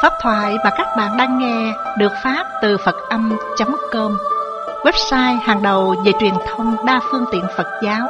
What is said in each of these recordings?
Pháp thoại mà các bạn đang nghe được phát từ Phật-âm.com, website hàng đầu về truyền thông đa phương tiện Phật giáo.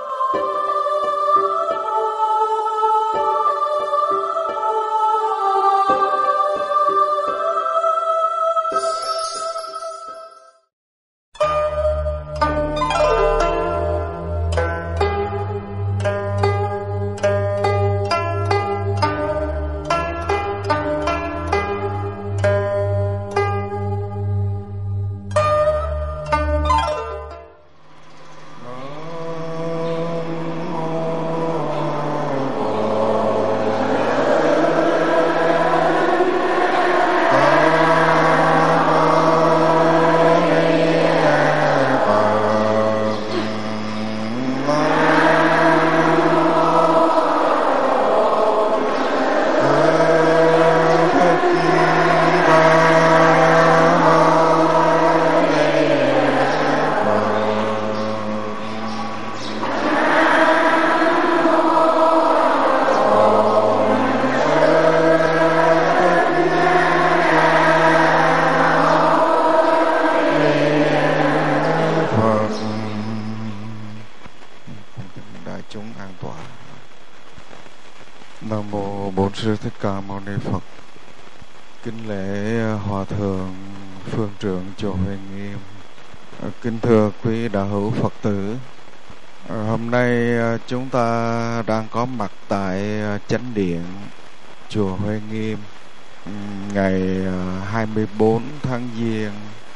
Sư Thích Ca Mâu Ni Phật. Kính lễ Hòa Thượng Phương Trượng Chùa Huệ Nghiêm. Kính thưa quý đạo hữu Phật tử, hôm nay chúng ta đang có mặt tại Chánh Điện Chùa Huệ Nghiêm ngày 24 tháng Giêng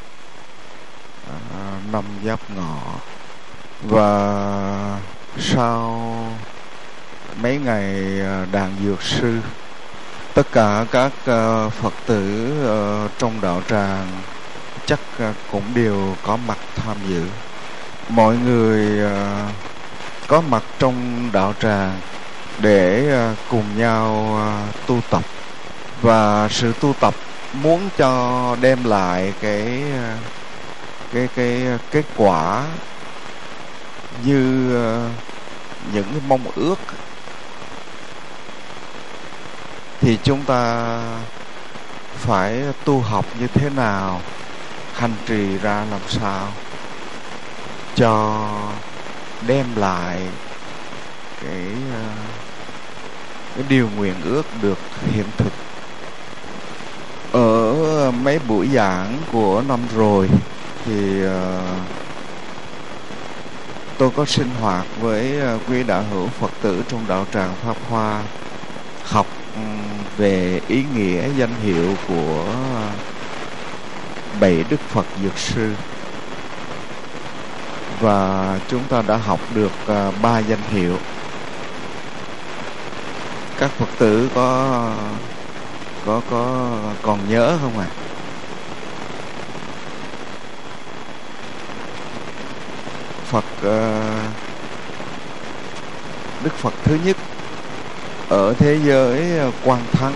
năm Giáp Ngọ. Và sau mấy ngày đàn dược sư, tất cả các Phật tử trong đạo tràng chắc cũng đều có mặt tham dự. Mọi người có mặt trong đạo tràng để cùng nhau tu tập, và sự tu tập muốn cho đem lại cái kết quả như những cái mong ước, thì chúng ta phải tu học như thế nào, hành trì ra làm sao cho đem lại cái điều nguyện ước được hiện thực. Ở mấy buổi giảng của năm rồi thì tôi có sinh hoạt với quý đạo hữu Phật tử trong đạo tràng Pháp Hoa, học về ý nghĩa danh hiệu của 7 Đức Phật Dược Sư. Và chúng ta đã học được 3 danh hiệu. Các Phật tử có còn nhớ không ạ? Đức Phật thứ nhất ở thế giới Quang Thắng,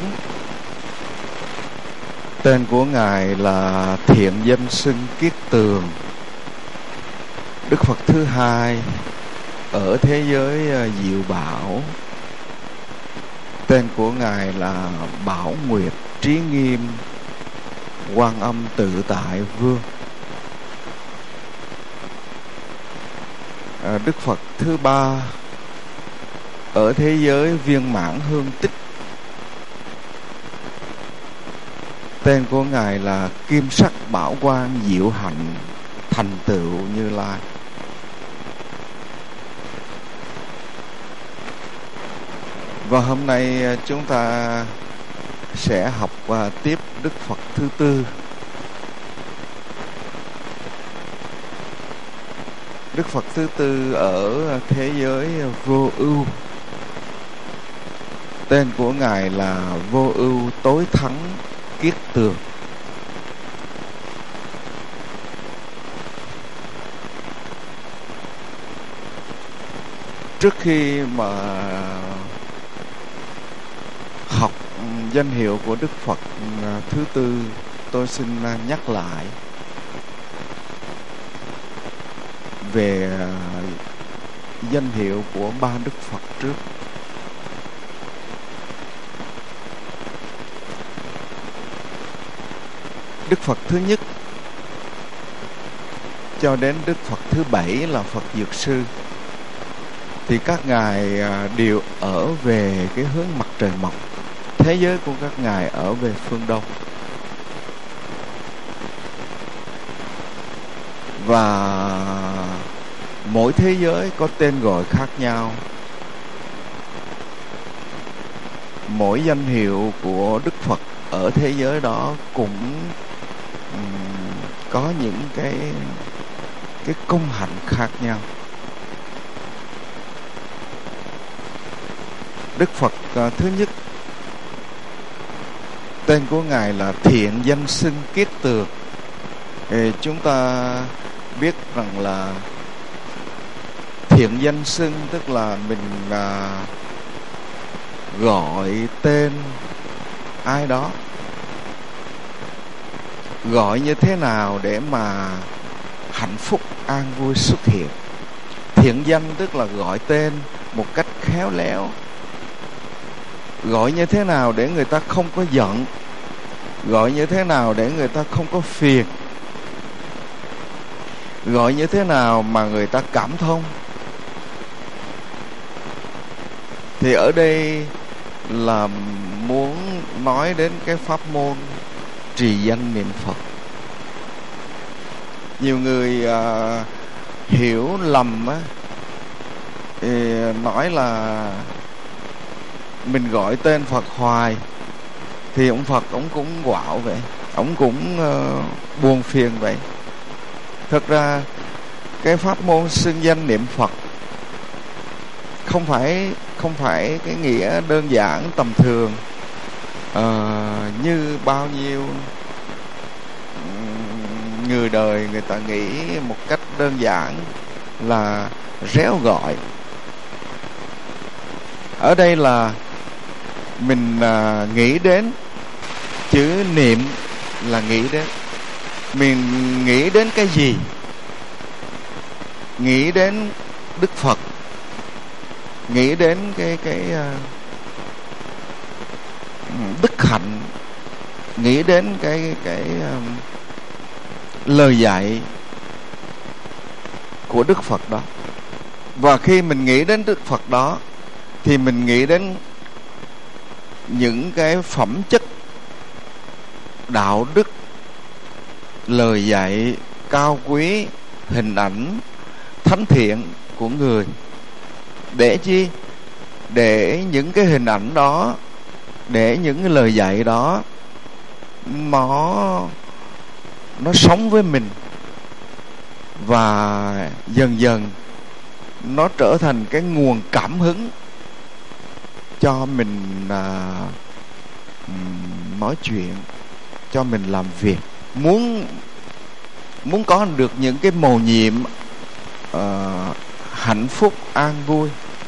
tên của Ngài là Thiện Danh Xưng Kiết Tường. Đức Phật thứ hai ở thế giới Diệu Bảo, tên của Ngài là Bảo Nguyệt Trí Nghiêm Quan Âm Tự Tại Vương. Đức Phật thứ ba ở thế giới Viên Mãn Hương Tích, tên của Ngài là Kim Sắc Bảo Quang Diệu Hạnh Thành Tựu Như Lai. Và hôm nay chúng ta sẽ học tiếp Đức Phật thứ tư. Đức Phật thứ tư ở thế giới Vô Ưu, tên của Ngài là Vô Ưu Tối Thắng Kiết Tường. Trước khi mà học danh hiệu của Đức Phật thứ tư, tôi xin nhắc lại về danh hiệu của 3 Đức Phật trước. Đức Phật thứ nhất cho đến Đức Phật thứ 7 là Phật Dược Sư, thì các ngài đều ở về cái hướng mặt trời mọc. Thế giới của các ngài ở về phương Đông. Và mỗi thế giới có tên gọi khác nhau. Mỗi danh hiệu của Đức Phật ở thế giới đó cũng có những cái công hạnh khác nhau. Đức Phật thứ nhất, tên của ngài là Thiện Danh Xưng Kiết Tường. Chúng ta biết rằng là thiện danh xưng tức là mình gọi tên ai đó, gọi như thế nào để mà hạnh phúc an vui xuất hiện. Thiện danh tức là gọi tên một cách khéo léo, gọi như thế nào để người ta không có giận, gọi như thế nào để người ta không có phiền, gọi như thế nào mà người ta cảm thông. Thì ở đây là muốn nói đến cái pháp môn trì danh niệm Phật. Nhiều người hiểu lầm á, nói là mình gọi tên Phật hoài thì ông Phật ông cũng quạo vậy, ông cũng buồn phiền vậy. Thật ra cái pháp môn xưng danh niệm Phật không phải cái nghĩa đơn giản tầm thường như bao nhiêu người đời người ta nghĩ một cách đơn giản là réo gọi. Ở đây là mình nghĩ đến, chữ niệm là nghĩ đến. Mình nghĩ đến cái gì? Nghĩ đến Đức Phật, nghĩ đến cái đức hạnh, nghĩ đến cái lời dạy của Đức Phật đó. Và khi mình nghĩ đến Đức Phật đó thì mình nghĩ đến những cái phẩm chất đạo đức, lời dạy cao quý, hình ảnh thánh thiện của người. Để chi? Để những cái hình ảnh đó, để những cái lời dạy đó nó sống với mình, và dần dần nó trở thành cái nguồn cảm hứng cho mình nói chuyện, cho mình làm việc. Muốn có được những cái mầu nhiệm hạnh phúc an vui,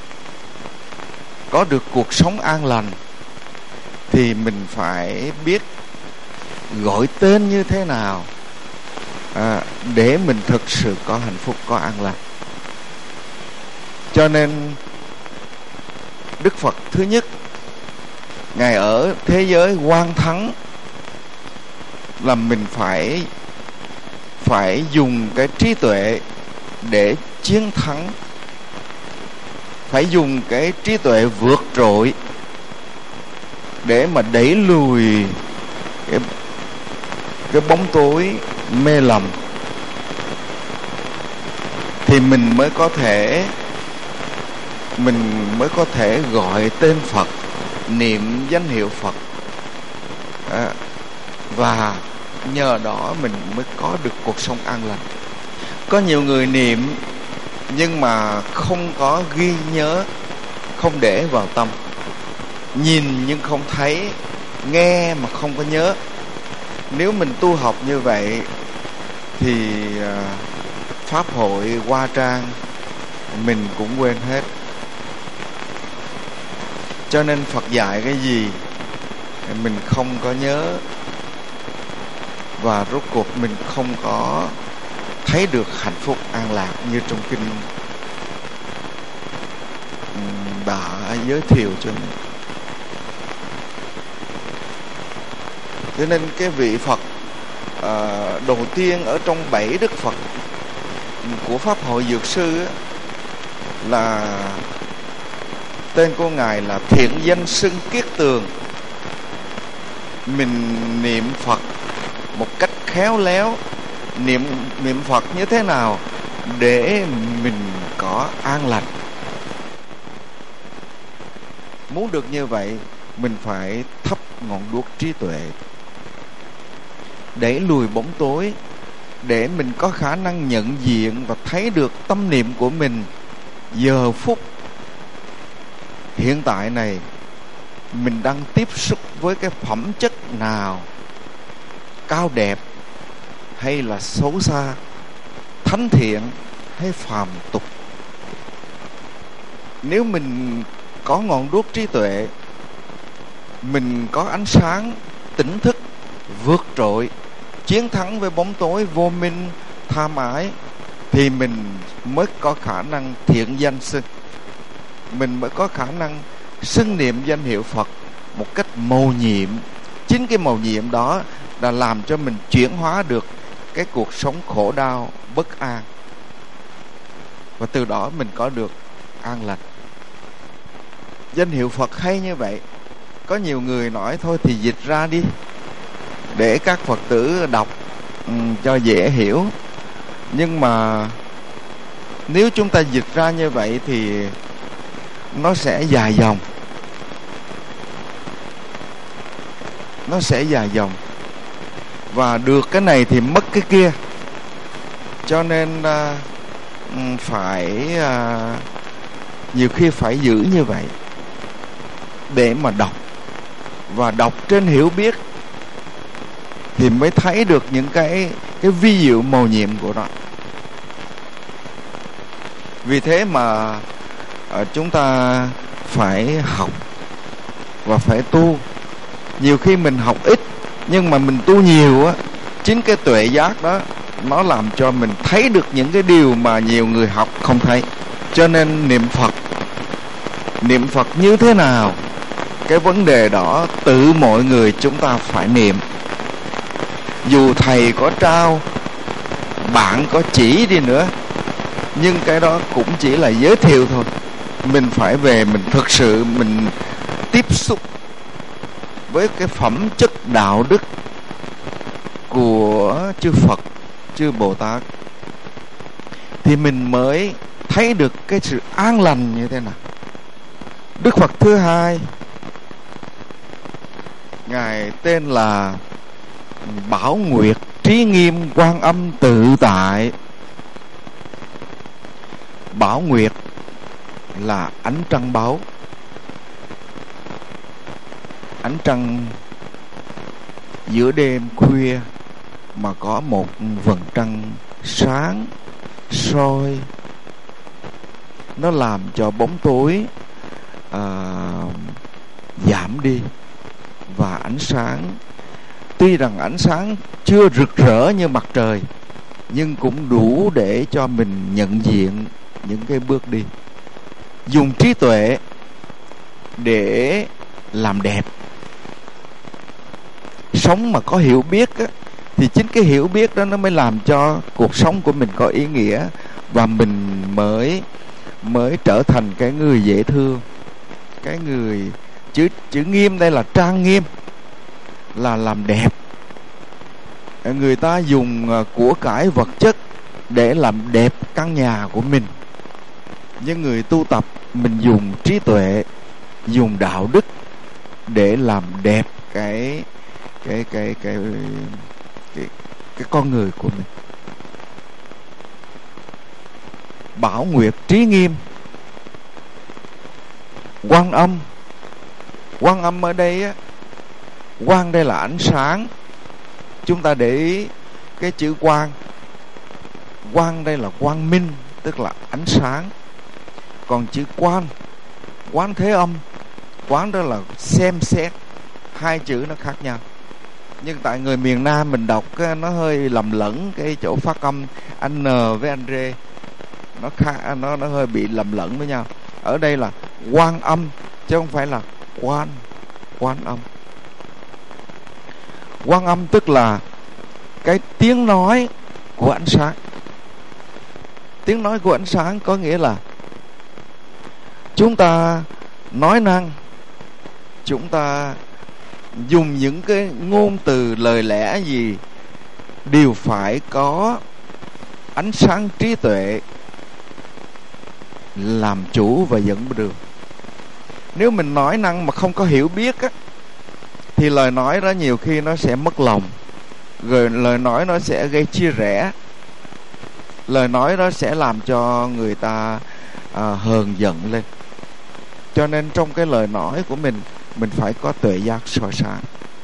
có được cuộc sống an lành, thì mình phải biết gọi tên như thế nào để mình thực sự có hạnh phúc, có an lành. Cho nên Đức Phật thứ nhất, ngài ở thế giới Quang Thắng, là mình phải dùng cái trí tuệ để chiến thắng, phải dùng cái trí tuệ vượt trội để mà đẩy lùi cái bóng tối mê lầm, thì mình mới có thể gọi tên Phật, niệm danh hiệu Phật, và nhờ đó mình mới có được cuộc sống an lành. Có nhiều người niệm nhưng mà không có ghi nhớ, không để vào tâm, nhìn nhưng không thấy, nghe mà không có nhớ. Nếu mình tu học như vậy thì pháp hội hoa trang mình cũng quên hết. Cho nên Phật dạy cái gì mình không có nhớ, và rốt cuộc mình không có thấy được hạnh phúc an lạc như trong kinh đã giới thiệu cho mình. Cho nên cái vị Phật đầu tiên ở trong 7 Đức Phật của Pháp hội Dược Sư là tên của Ngài là Thiện Danh Xưng Kiết Tường. Mình niệm Phật một cách khéo léo. Niệm Phật như thế nào để mình có an lành? Muốn được như vậy, mình phải thắp ngọn đuốc trí tuệ, đẩy lùi bóng tối, để mình có khả năng nhận diện và thấy được tâm niệm của mình giờ phút hiện tại này mình đang tiếp xúc với cái phẩm chất nào, cao đẹp hay là xấu xa, thánh thiện hay phàm tục. Nếu mình có ngọn đuốc trí tuệ, mình có ánh sáng tỉnh thức vượt trội, chiến thắng với bóng tối vô minh tham ái, thì mình mới có khả năng thiện danh xưng. Mình mới có khả năng xưng niệm danh hiệu Phật một cách mầu nhiệm. Chính cái mầu nhiệm đó là làm cho mình chuyển hóa được cái cuộc sống khổ đau bất an, và từ đó mình có được an lành. Danh hiệu Phật hay như vậy. Có nhiều người nói thôi thì dịch ra đi để các Phật tử đọc cho dễ hiểu. Nhưng mà nếu chúng ta dịch ra như vậy thì nó sẽ dài dòng. Nó sẽ dài dòng, và được cái này thì mất cái kia. Cho nên phải nhiều khi phải giữ như vậy để mà đọc. Và đọc trên hiểu biết thì mới thấy được những cái vi diệu mầu nhiệm của nó. Vì thế mà chúng ta phải học và phải tu. Nhiều khi mình học ít nhưng mà mình tu nhiều á, chính cái tuệ giác đó nó làm cho mình thấy được những cái điều mà nhiều người học không thấy. Cho nên niệm Phật như thế nào, cái vấn đề đó tự mọi người chúng ta phải niệm. Dù thầy có trao, bạn có chỉ đi nữa, nhưng cái đó cũng chỉ là giới thiệu thôi. Mình phải về mình thực sự mình tiếp xúc với cái phẩm chất đạo đức của chư Phật, chư Bồ Tát, thì mình mới thấy được cái sự an lành như thế nào. Đức Phật thứ hai, Ngài tên là Bảo Nguyệt Trí Nghiêm Quan Âm Tự Tại. Bảo Nguyệt là ánh trăng báu. Ánh trăng giữa đêm khuya mà có một vầng trăng sáng soi, nó làm cho bóng tối giảm đi. Và ánh sáng, tuy rằng ánh sáng chưa rực rỡ như mặt trời, nhưng cũng đủ để cho mình nhận diện những cái bước đi. Dùng trí tuệ để làm đẹp. Sống mà có hiểu biết á, thì chính cái hiểu biết đó nó mới làm cho cuộc sống của mình có ý nghĩa, và mình mới trở thành cái người dễ thương. Cái người chữ nghiêm đây là trang nghiêm, là làm đẹp. Người ta dùng của cải vật chất để làm đẹp căn nhà của mình, nhưng người tu tập mình dùng trí tuệ, dùng đạo đức để làm đẹp cái con người của mình. Bảo Nguyệt Trí Nghiêm. Quan Âm ở đây á, quang đây là ánh sáng. Chúng ta để ý cái chữ quang đây là quang minh, tức là ánh sáng. Còn chữ Quán Thế Âm, quán đó là xem xét. Hai chữ nó khác nhau. Nhưng tại người miền Nam mình đọc nó hơi lầm lẫn cái chỗ phát âm anh N với anh R, nó khác, nó hơi bị lầm lẫn với nhau. Ở đây là Quan Âm chứ không phải là Quan Âm. Quan Âm tức là cái tiếng nói của ánh sáng. Tiếng nói của ánh sáng có nghĩa là chúng ta nói năng, chúng ta dùng những cái ngôn từ lời lẽ gì đều phải có ánh sáng trí tuệ làm chủ và dẫn đường. Nếu mình nói năng mà không có hiểu biết á, thì lời nói đó nhiều khi nó sẽ mất lòng, rồi lời nói nó sẽ gây chia rẽ, lời nói đó sẽ làm cho người ta hờn giận lên. Cho nên trong cái lời nói của mình phải có tuệ giác soi sáng.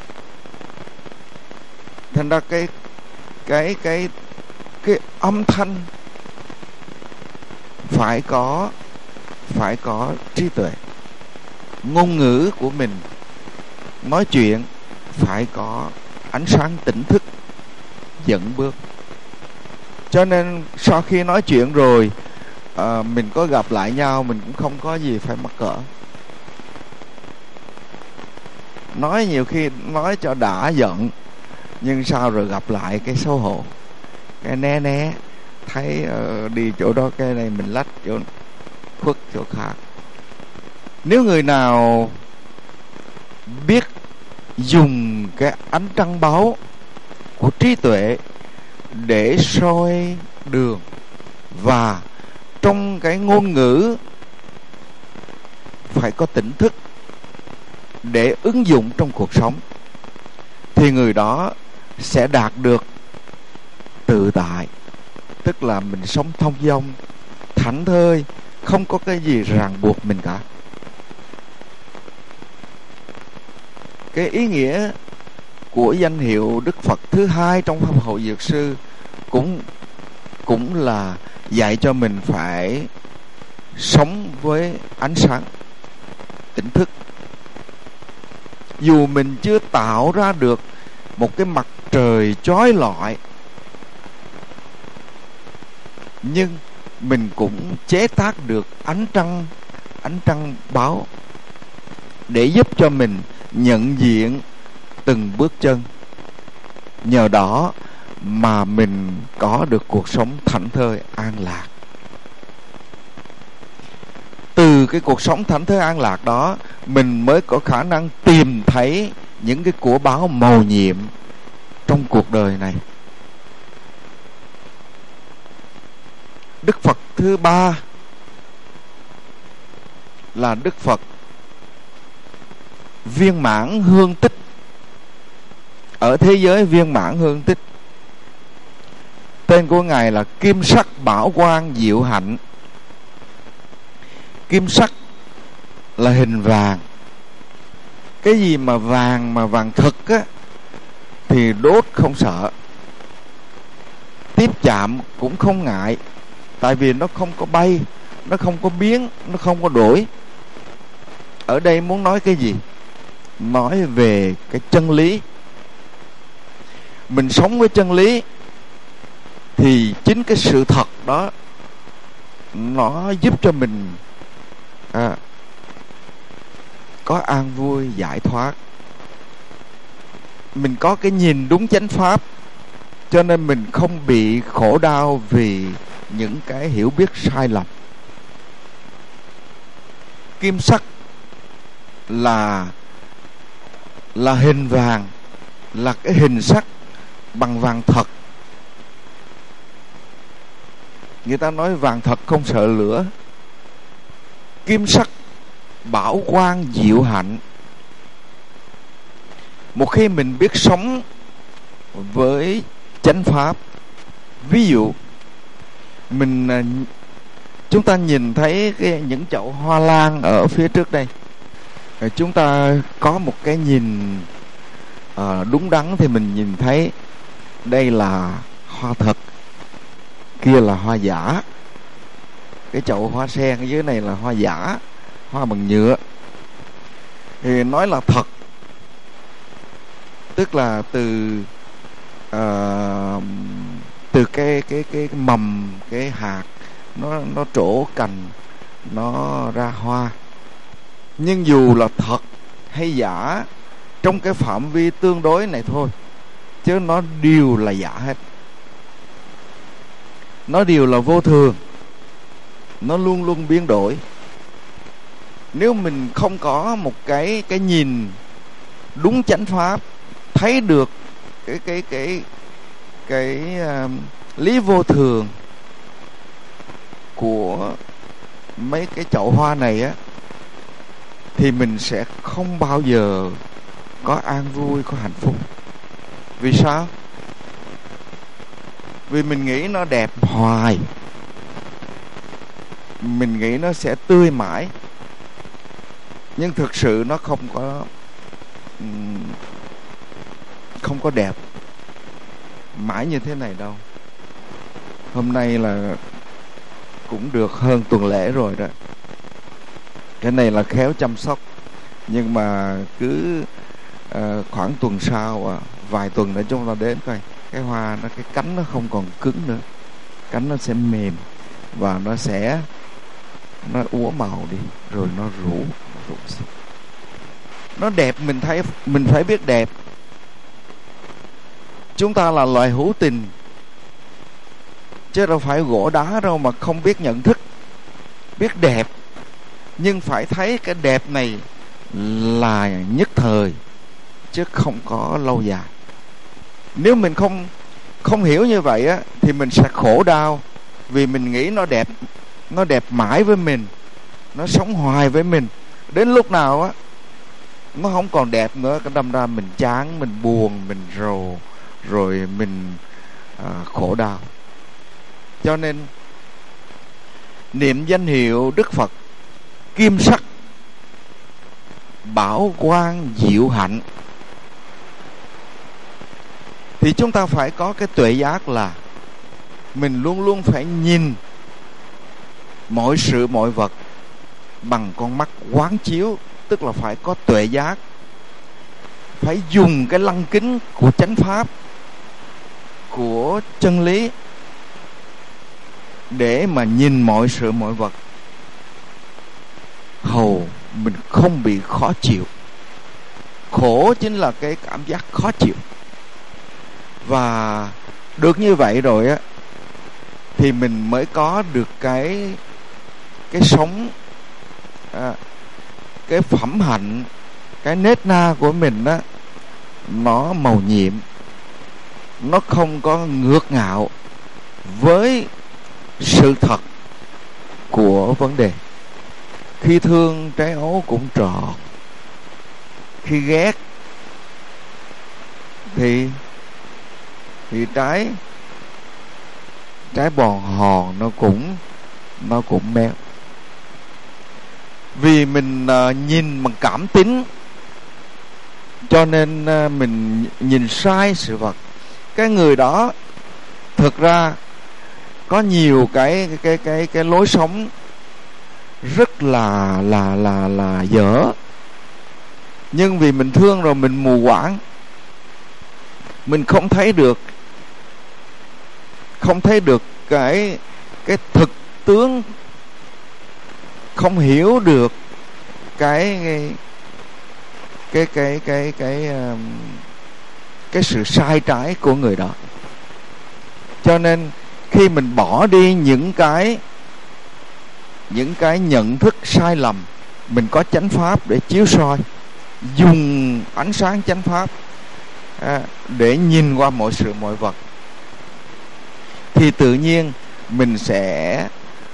Thành ra cái âm thanh phải có trí tuệ. Ngôn ngữ của mình nói chuyện phải có ánh sáng tỉnh thức dẫn bước. Cho nên sau khi nói chuyện rồi, mình có gặp lại nhau, mình cũng không có gì phải mắc cỡ. Nói nhiều khi nói cho đã giận, nhưng sau rồi gặp lại cái xấu hổ, cái né thấy đi chỗ đó cái này mình lách chỗ khuất chỗ khác. Nếu người nào biết dùng cái ánh trăng báo của trí tuệ để soi đường, và trong cái ngôn ngữ phải có tỉnh thức để ứng dụng trong cuộc sống, thì người đó sẽ đạt được tự tại. Tức là mình sống thông dong, thảnh thơi, không có cái gì ràng buộc mình cả. Cái ý nghĩa của danh hiệu Đức Phật thứ hai trong Pháp hội Dược Sư cũng là dạy cho mình phải sống với ánh sáng tỉnh thức. Dù mình chưa tạo ra được một cái mặt trời chói lọi, nhưng mình cũng chế tác được ánh trăng báo để giúp cho mình nhận diện từng bước chân. Nhờ đó mà mình có được cuộc sống thảnh thơi an lạc. Từ cái cuộc sống thảnh thơi an lạc đó, mình mới có khả năng tìm thấy những cái của báo mầu nhiệm trong cuộc đời này. Đức Phật thứ ba là Đức Phật viên mãn hương tích. Ở thế giới viên mãn hương tích, tên của Ngài là Kim Sắc Bảo Quang Diệu Hạnh. Kim sắc là hình vàng. Cái gì mà vàng thực á, thì đốt không sợ, tiếp chạm cũng không ngại. Tại vì nó không có bay, nó không có biến, nó không có đổi. Ở đây muốn nói cái gì? Nói về cái chân lý. Mình sống với chân lý thì chính cái sự thật đó nó giúp cho mình có an vui giải thoát. Mình có cái nhìn đúng chánh pháp, cho nên mình không bị khổ đau vì những cái hiểu biết sai lầm. Kim sắc là hình vàng, là cái hình sắc bằng vàng thật. Người ta nói vàng thật không sợ lửa. Kim sắc bảo quang diệu hạnh. Một khi mình biết sống với chánh pháp, ví dụ chúng ta nhìn thấy những chậu hoa lan ở phía trước đây, chúng ta có một cái nhìn đúng đắn thì mình nhìn thấy đây là hoa thật, kia là hoa giả. Cái chậu hoa sen ở dưới này là hoa giả, hoa bằng nhựa. Thì nói là thật, tức là từ cái mầm, cái hạt nó trổ cành, nó ra hoa. Nhưng dù là thật hay giả, trong cái phạm vi tương đối này thôi, chứ nó đều là giả hết. Nó đều là vô thường, nó luôn luôn biến đổi. Nếu mình không có một cái nhìn đúng chánh pháp, thấy được cái lý vô thường của mấy cái chậu hoa này á, thì mình sẽ không bao giờ có an vui, có hạnh phúc. Vì sao? Vì mình nghĩ nó đẹp hoài, mình nghĩ nó sẽ tươi mãi, nhưng thực sự nó không có đẹp mãi như thế này đâu. Hôm nay là cũng được hơn tuần lễ rồi đó. Cái này là khéo chăm sóc, nhưng mà cứ khoảng tuần sau, vài tuần nữa chúng ta đến coi cái hoa nó, cái cánh nó không còn cứng nữa, cánh nó sẽ mềm và nó úa màu đi, rồi nó rũ. Nó đẹp, mình phải biết đẹp. Chúng ta là loài hữu tình, chứ đâu phải gỗ đá đâu mà không biết nhận thức, biết đẹp. Nhưng phải thấy cái đẹp này là nhất thời, chứ không có lâu dài. Nếu mình không hiểu như vậy á, thì mình sẽ khổ đau. Vì mình nghĩ nó đẹp mãi với mình, nó sống hoài với mình. Đến lúc nào á nó không còn đẹp nữa, cái đâm ra mình chán, mình buồn, mình rầu, rồi mình khổ đau. Cho nên niệm danh hiệu Đức Phật kim sắc, bảo quang, diệu hạnh, thì chúng ta phải có cái tuệ giác là mình luôn luôn phải nhìn mọi sự mọi vật bằng con mắt quán chiếu, tức là phải có tuệ giác, phải dùng cái lăng kính của chánh pháp, của chân lý để mà nhìn mọi sự mọi vật, hầu mình không bị khó chịu. Khổ chính là cái cảm giác khó chịu. Và được như vậy rồi á, thì mình mới có được cái sống, cái phẩm hạnh, cái nết na của mình á, nó màu nhiệm, nó không có ngược ngạo với sự thật của vấn đề. Khi thương trái ấu cũng tròn, khi ghét thì trái bòn hòn nó cũng méo. Vì mình nhìn bằng cảm tính, cho nên mình nhìn sai sự vật. Cái người đó thực ra có nhiều cái lối sống rất là dở, nhưng vì mình thương rồi mình mù quáng, mình không thấy được cái thực tướng, không hiểu được cái sự sai trái của người đó. Cho nên khi mình bỏ đi những cái nhận thức sai lầm, mình có chánh pháp để chiếu soi, dùng ánh sáng chánh pháp để nhìn qua mọi sự mọi vật, thì tự nhiên mình sẽ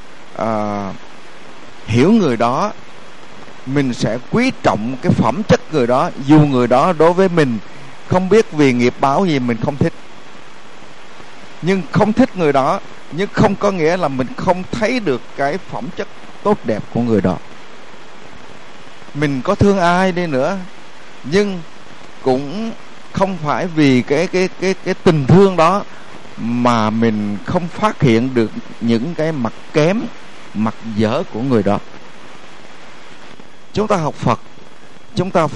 hiểu người đó, mình sẽ quý trọng cái phẩm chất người đó. Dù người đó đối với mình không biết vì nghiệp báo gì mình không thích, nhưng không thích người đó, nhưng không có nghĩa là mình không thấy được cái phẩm chất tốt đẹp của người đó. Mình có thương ai đi nữa, nhưng cũng không phải vì cái tình thương đó mà mình không phát hiện được những cái mặt kém, mặt dở của người đó. Chúng ta học Phật, chúng ta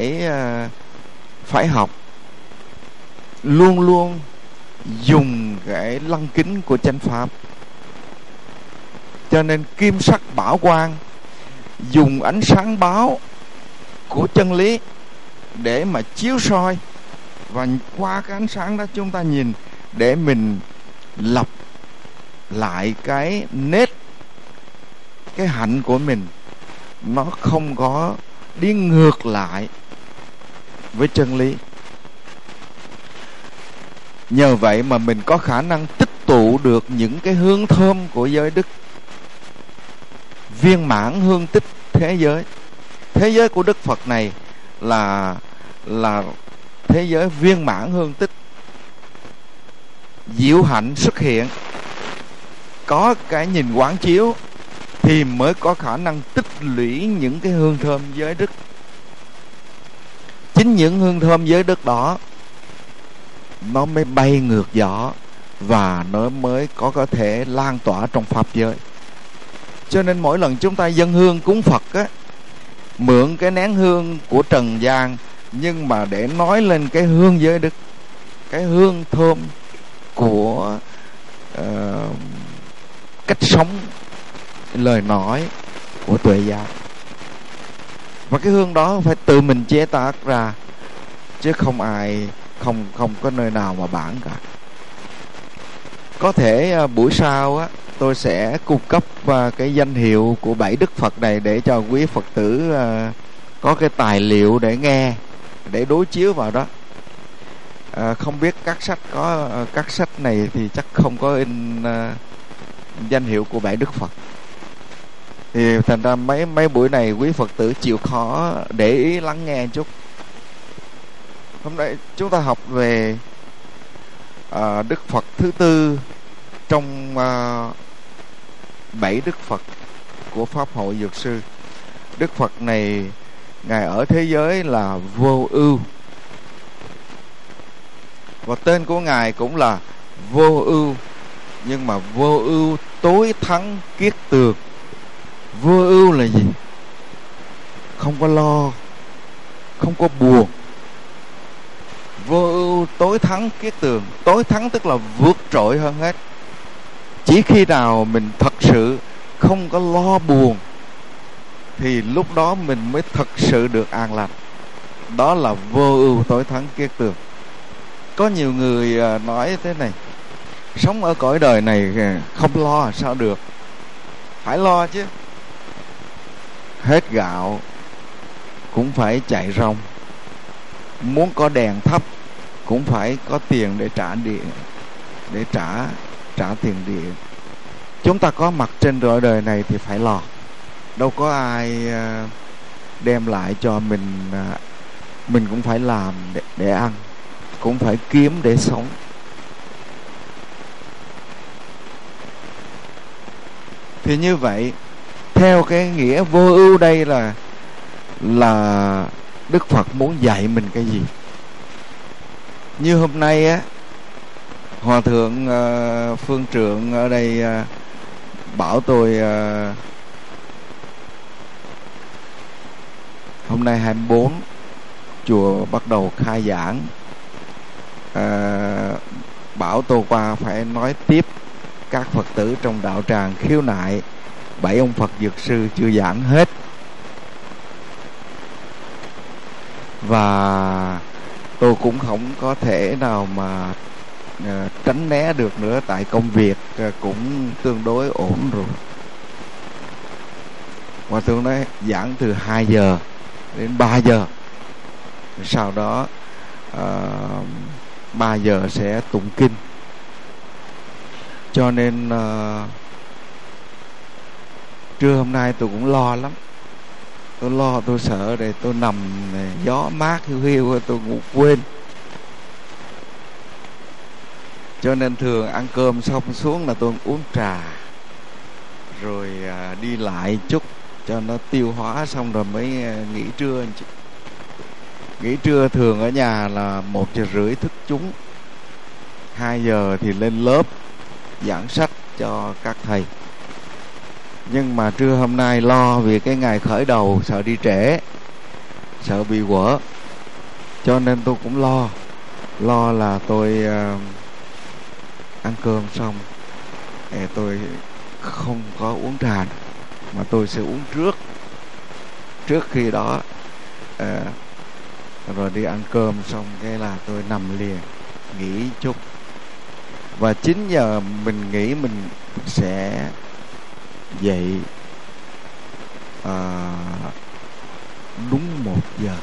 phải học luôn luôn dùng cái lăng kính của chánh pháp. Cho nên kim sắc bảo quang, dùng ánh sáng báo của chân lý để mà chiếu soi Và qua cái ánh sáng đó chúng ta nhìn để mình lập lại cái nết, cái hạnh của mình nó không có đi ngược lại với chân lý. Nhờ vậy mà mình có khả năng tích tụ được những cái hương thơm của giới đức, viên mãn hương tích thế giới. Thế giới của Đức Phật này là thế giới viên mãn hương tích. Diệu hạnh xuất hiện, có cái nhìn quán chiếu thì mới có khả năng tích lũy những cái hương thơm giới đức. Chính những hương thơm giới đức đó nó mới bay ngược gió và nó mới có thể lan tỏa trong pháp giới. Cho nên mỗi lần chúng ta dâng hương cúng Phật á, mượn cái nén hương của trần gian nhưng mà để nói lên cái hương giới đức, cái hương thơm của cách sống, lời nói của tuệ giác. Và cái hương đó phải tự mình chế tác ra, chứ không ai, không có nơi nào mà bán cả. Có thể buổi sau á, tôi sẽ cung cấp cái danh hiệu của 7 Đức Phật này để cho quý Phật tử có cái tài liệu để nghe, để đối chiếu vào đó. Không biết các sách có các sách này thì chắc không có in danh hiệu của 7 Đức Phật. Thì thành ra mấy buổi này quý Phật tử chịu khó để ý lắng nghe chút. Hôm nay chúng ta học về Đức Phật thứ tư trong 7 Đức Phật của Pháp hội Dược sư. Đức Phật này Ngài ở thế giới là vô ưu, và tên của Ngài cũng là vô ưu, nhưng mà vô ưu tối thắng kiết tường. Vô ưu là gì? Không có lo, không có buồn. Vô ưu tối thắng kiết tường. Tối thắng tức là vượt trội hơn hết. Chỉ khi nào mình thật sự không có lo buồn thì lúc đó mình mới thật sự được an lành. Đó là vô ưu tối thắng kiết tường. Có nhiều người nói thế này: sống ở cõi đời này không lo sao được? Phải lo chứ. Hết gạo cũng phải chạy rong, muốn có đèn thắp cũng phải có tiền để trả điện, để trả tiền điện. Chúng ta có mặt trên cõi đời này thì phải lo. Đâu có ai đem lại cho mình cũng phải làm để ăn, cũng phải kiếm để sống. Thì như vậy, theo cái nghĩa vô ưu đây là Đức Phật muốn dạy mình cái gì? Như hôm nay á, Hòa thượng Phương Trượng ở đây bảo tôi hôm nay 24 chùa bắt đầu khai giảng, bảo tôi qua phải nói tiếp các Phật tử trong đạo tràng khiếu nại 7 ông Phật Dược sư chưa giảng hết. Và tôi cũng không có thể nào mà tránh né được nữa, tại công việc cũng tương đối ổn rồi. Hòa thượng nói giảng từ 2 giờ đến 3 giờ, sau đó 3 giờ sẽ tụng kinh. Cho nên trưa hôm nay tôi cũng lo lắm. Tôi lo, tôi sợ để tôi nằm gió mát hiu hiu tôi ngủ quên. Cho nên thường ăn cơm xong xuống là tôi uống trà, rồi đi lại chút cho nó tiêu hóa xong rồi mới nghỉ trưa. Nghỉ trưa thường ở nhà là 1 giờ rưỡi thức chúng, 2 giờ thì lên lớp giảng sách cho các thầy. Nhưng mà trưa hôm nay lo vì cái ngày khởi đầu, sợ đi trễ, sợ bị quở, cho nên tôi cũng lo là tôi ăn cơm xong tôi không có uống trà, mà tôi sẽ uống trước khi đó rồi đi ăn cơm xong cái là tôi nằm liền nghỉ chút. Và 9 giờ mình nghĩ mình sẽ dậy đúng 1 giờ.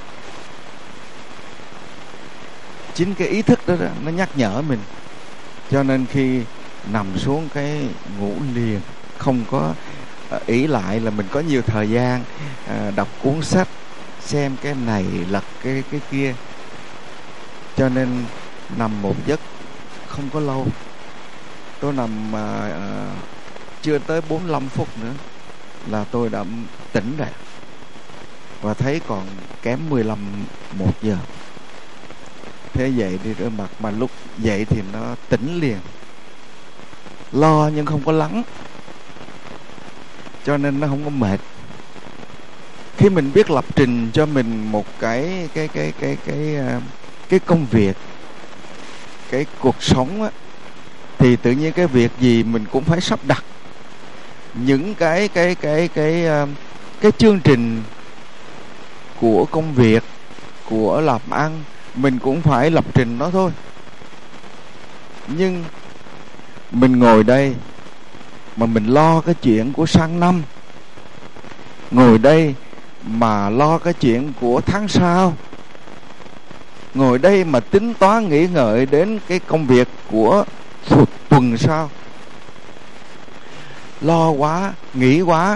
Chính cái ý thức đó, nó nhắc nhở mình. Cho nên khi nằm xuống cái ngủ liền, không có ý lại là mình có nhiều thời gian đọc cuốn sách, xem cái này lật cái kia. Cho nên nằm một giấc không có lâu. Tôi nằm chưa tới 45 phút nữa là tôi đã tỉnh rồi, và thấy còn kém 1 giờ. Thế dậy đi rửa mặt, mà lúc dậy thì nó tỉnh liền, lo nhưng không có lắng, cho nên nó không có mệt. Khi mình biết lập trình cho mình một cái công việc, cái cuộc sống á, thì tự nhiên cái việc gì mình cũng phải sắp đặt những cái chương trình của công việc, của làm ăn, mình cũng phải lập trình nó thôi. Nhưng mình ngồi đây mà mình lo cái chuyện của sang năm, ngồi đây mà lo cái chuyện của tháng sau, ngồi đây mà tính toán nghĩ ngợi đến cái công việc của tuần sau, lo quá, nghĩ quá.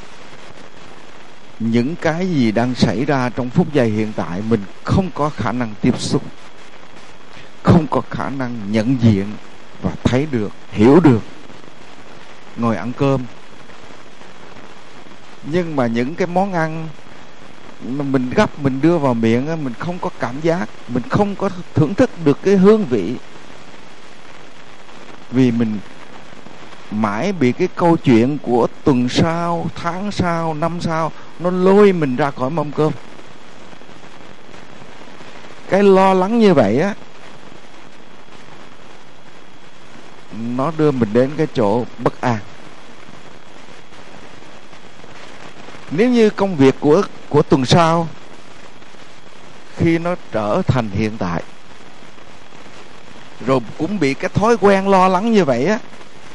Những cái gì đang xảy ra trong phút giây hiện tại mình không có khả năng tiếp xúc, không có khả năng nhận diện và thấy được, hiểu được. Ngồi ăn cơm, nhưng mà những cái món ăn mà mình gắp, mình đưa vào miệng á, mình không có cảm giác, mình không có thưởng thức được cái hương vị. Vì mình mãi bị cái câu chuyện của tuần sau, tháng sau, năm sau nó lôi mình ra khỏi mâm cơm. Cái lo lắng như vậy á, nó đưa mình đến cái chỗ bất an. Nếu như công việc của tuần sau khi nó trở thành hiện tại, rồi cũng bị cái thói quen lo lắng như vậy á,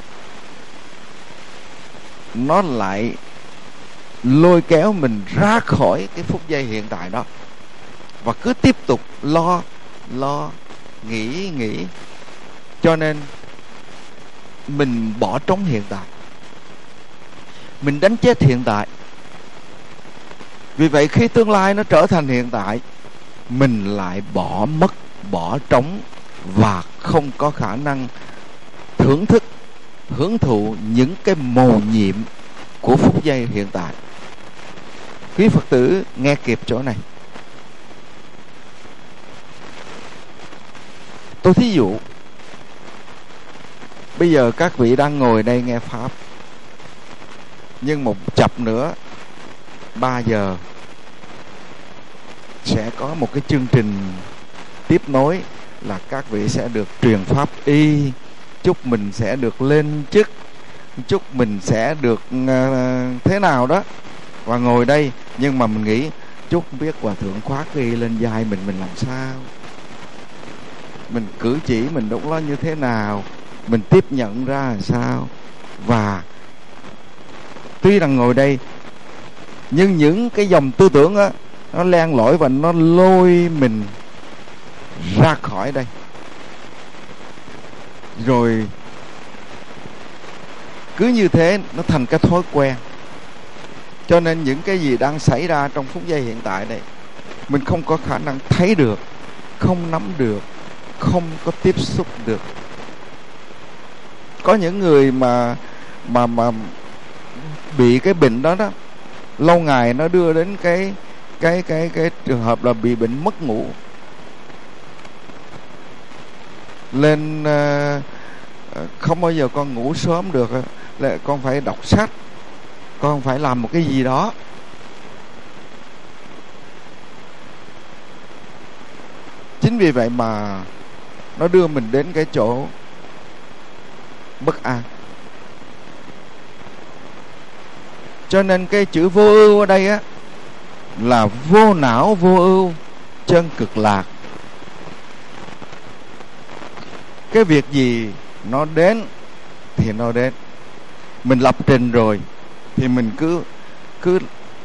nó lại lôi kéo mình ra khỏi cái phút giây hiện tại đó, và cứ tiếp tục lo nghĩ. Cho nên mình bỏ trống hiện tại, mình đánh chết hiện tại. Vì vậy khi tương lai nó trở thành hiện tại, mình lại bỏ trống và không có khả năng thưởng thức, hưởng thụ những cái mầu nhiệm của phút giây hiện tại. Quý Phật tử nghe kịp chỗ này. Tôi thí dụ, bây giờ các vị đang ngồi đây nghe Pháp, nhưng một chập nữa 3 giờ sẽ có một cái chương trình tiếp nối, là các vị sẽ được truyền Pháp y, chúc mình sẽ được lên chức, chúc mình sẽ được thế nào đó. Và ngồi đây, nhưng mà mình nghĩ chúc biết Hòa Thượng khoác y lên vai mình làm sao, mình cử chỉ mình lúc đó như thế nào, mình tiếp nhận ra làm sao. Và tuy rằng ngồi đây, nhưng những cái dòng tư tưởng á, nó len lỏi và nó lôi mình ra khỏi đây. Rồi cứ như thế nó thành cái thói quen. Cho nên những cái gì đang xảy ra trong phút giây hiện tại đây, mình không có khả năng thấy được, không nắm được, không có tiếp xúc được. Có những người mà bị cái bệnh đó đó, lâu ngày nó đưa đến cái trường hợp là bị bệnh mất ngủ. Lên không bao giờ con ngủ sớm được, là con phải đọc sách, con phải làm một cái gì đó. Chính vì vậy mà nó đưa mình đến cái chỗ bất an. Cho nên cái chữ vô ưu ở đây á, là vô não vô ưu, chân cực lạc. Cái việc gì nó đến thì nó đến. Mình lập trình rồi thì mình cứ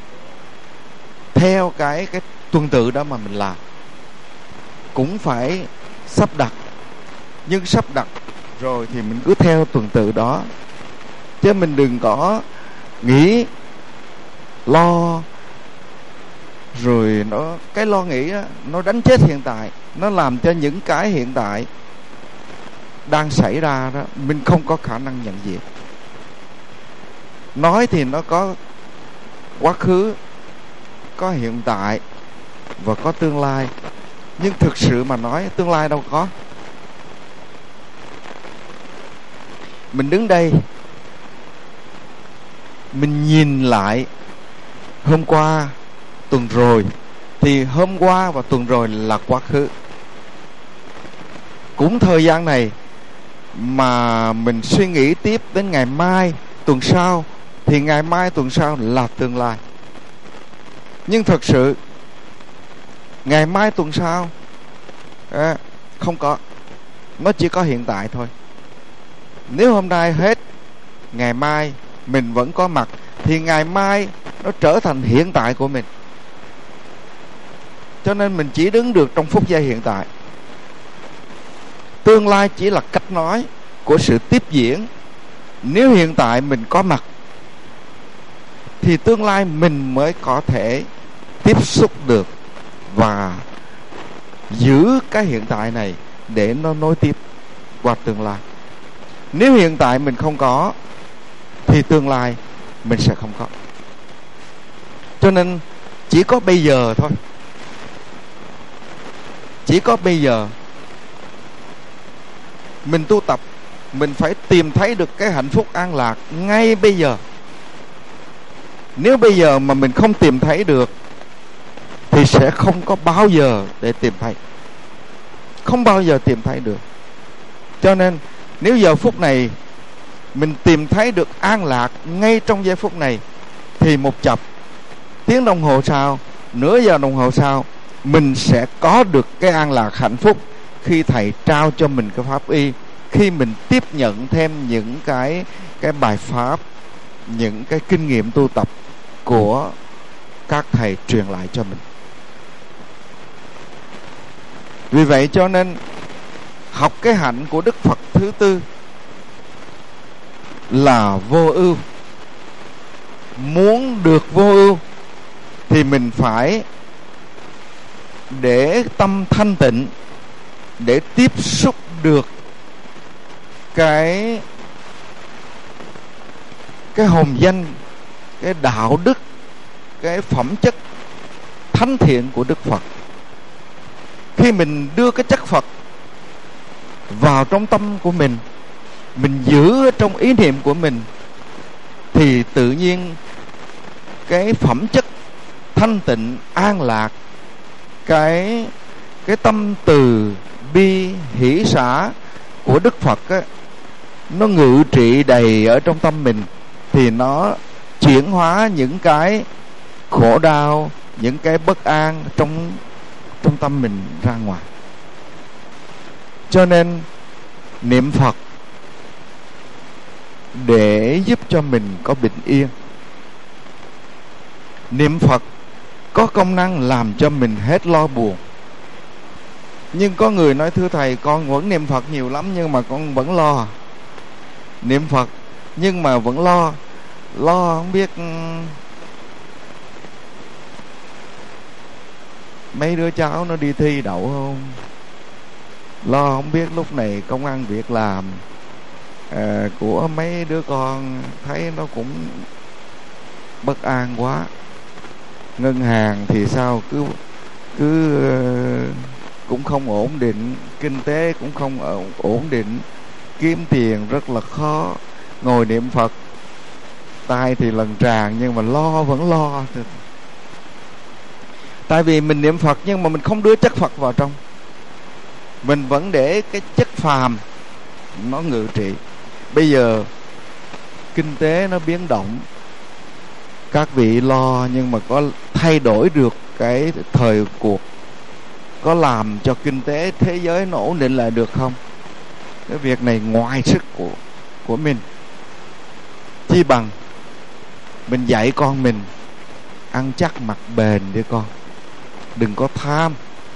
theo cái tuần tự đó mà mình làm. Cũng phải sắp đặt, nhưng sắp đặt rồi thì mình cứ theo tuần tự đó, chứ mình đừng có nghĩ lo rồi cái lo nghĩ đó, nó đánh chết hiện tại, nó làm cho những cái hiện tại đang xảy ra đó mình không có khả năng nhận diện. Nói thì nó có quá khứ, có hiện tại và có tương lai, nhưng thực sự mà nói tương lai đâu có. Mình đứng đây, mình nhìn lại hôm qua, tuần rồi, thì hôm qua và tuần rồi là quá khứ. Cũng thời gian này mà mình suy nghĩ tiếp đến ngày mai, tuần sau, thì ngày mai, tuần sau là tương lai. Nhưng thật sự ngày mai, tuần sau không có. Nó chỉ có hiện tại thôi. Nếu hôm nay hết, ngày mai mình vẫn có mặt, thì ngày mai nó trở thành hiện tại của mình. Cho nên mình chỉ đứng được trong phút giây hiện tại. Tương lai chỉ là cách nói của sự tiếp diễn. Nếu hiện tại mình có mặt thì tương lai mình mới có thể tiếp xúc được và giữ cái hiện tại này để nó nối tiếp qua tương lai. Nếu hiện tại mình không có thì tương lai mình sẽ không có. Cho nên chỉ có bây giờ thôi. Chỉ có bây giờ. Mình tu tập, mình phải tìm thấy được cái hạnh phúc an lạc ngay bây giờ. Nếu bây giờ mà mình không tìm thấy được thì sẽ không có bao giờ để tìm thấy. Không bao giờ tìm thấy được. Cho nên nếu giờ phút này mình tìm thấy được an lạc ngay trong giây phút này, thì một chập tiếng đồng hồ sau, nửa giờ đồng hồ sau, mình sẽ có được cái an lạc hạnh phúc khi thầy trao cho mình cái pháp y, khi mình tiếp nhận thêm những cái bài pháp, những cái kinh nghiệm tu tập của các thầy truyền lại cho mình. Vì vậy cho nên học cái hạnh của Đức Phật thứ tư là vô ưu. Muốn được vô ưu thì mình phải để tâm thanh tịnh, để tiếp xúc được cái hồn danh, cái đạo đức, cái phẩm chất thánh thiện của Đức Phật. Khi mình đưa cái chất Phật vào trong tâm của mình giữ ở trong ý niệm của mình, thì tự nhiên cái phẩm chất thanh tịnh, an lạc, cái tâm từ bi hỷ xả của Đức Phật á, nó ngự trị đầy ở trong tâm mình, thì nó chuyển hóa những cái khổ đau, những cái bất an trong tâm mình ra ngoài. Cho nên niệm Phật để giúp cho mình có bình yên. Niệm Phật có công năng làm cho mình hết lo buồn. Nhưng có người nói: thưa thầy, con vẫn niệm Phật nhiều lắm nhưng mà con vẫn lo. Niệm Phật nhưng mà vẫn lo không biết mấy đứa cháu nó đi thi đậu không, lo không biết lúc này công ăn việc làm của mấy đứa con thấy nó cũng bất an quá. Ngân hàng thì sao cứ cũng không ổn định, kinh tế cũng không ổn định, kiếm tiền rất là khó. Ngồi niệm Phật, tai thì lần tràn nhưng mà vẫn lo. Tại vì mình niệm Phật nhưng mà mình không đưa chất Phật vào trong, mình vẫn để cái chất phàm nó ngự trị. Bây giờ kinh tế nó biến động, các vị lo nhưng mà có thay đổi được cái thời cuộc có làm cho kinh tế thế giới nó ổn định lại được không? Cái việc này ngoài sức của mình. Chi bằng mình dạy con mình ăn chắc mặc bền đi con, đừng có tham.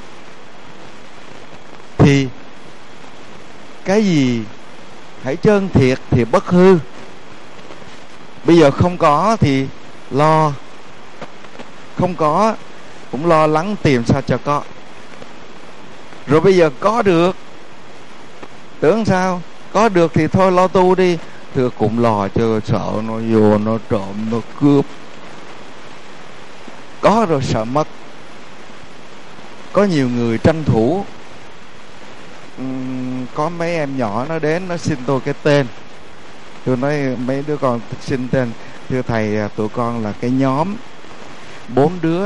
Thì cái gì hãy chân thiệt thì bất hư. Bây giờ không có thì lo, không có cũng lo lắng tìm sao cho có. Rồi bây giờ có được, tưởng sao có được thì thôi lo tu đi. Thưa cũng lo chứ, sợ nó vô nó trộm nó cướp. Có rồi sợ mất. Có nhiều người tranh thủ. Có mấy em nhỏ nó đến nó xin tôi cái tên. Tôi nói mấy đứa con xin tên. Thưa thầy, tụi con là cái nhóm 4 đứa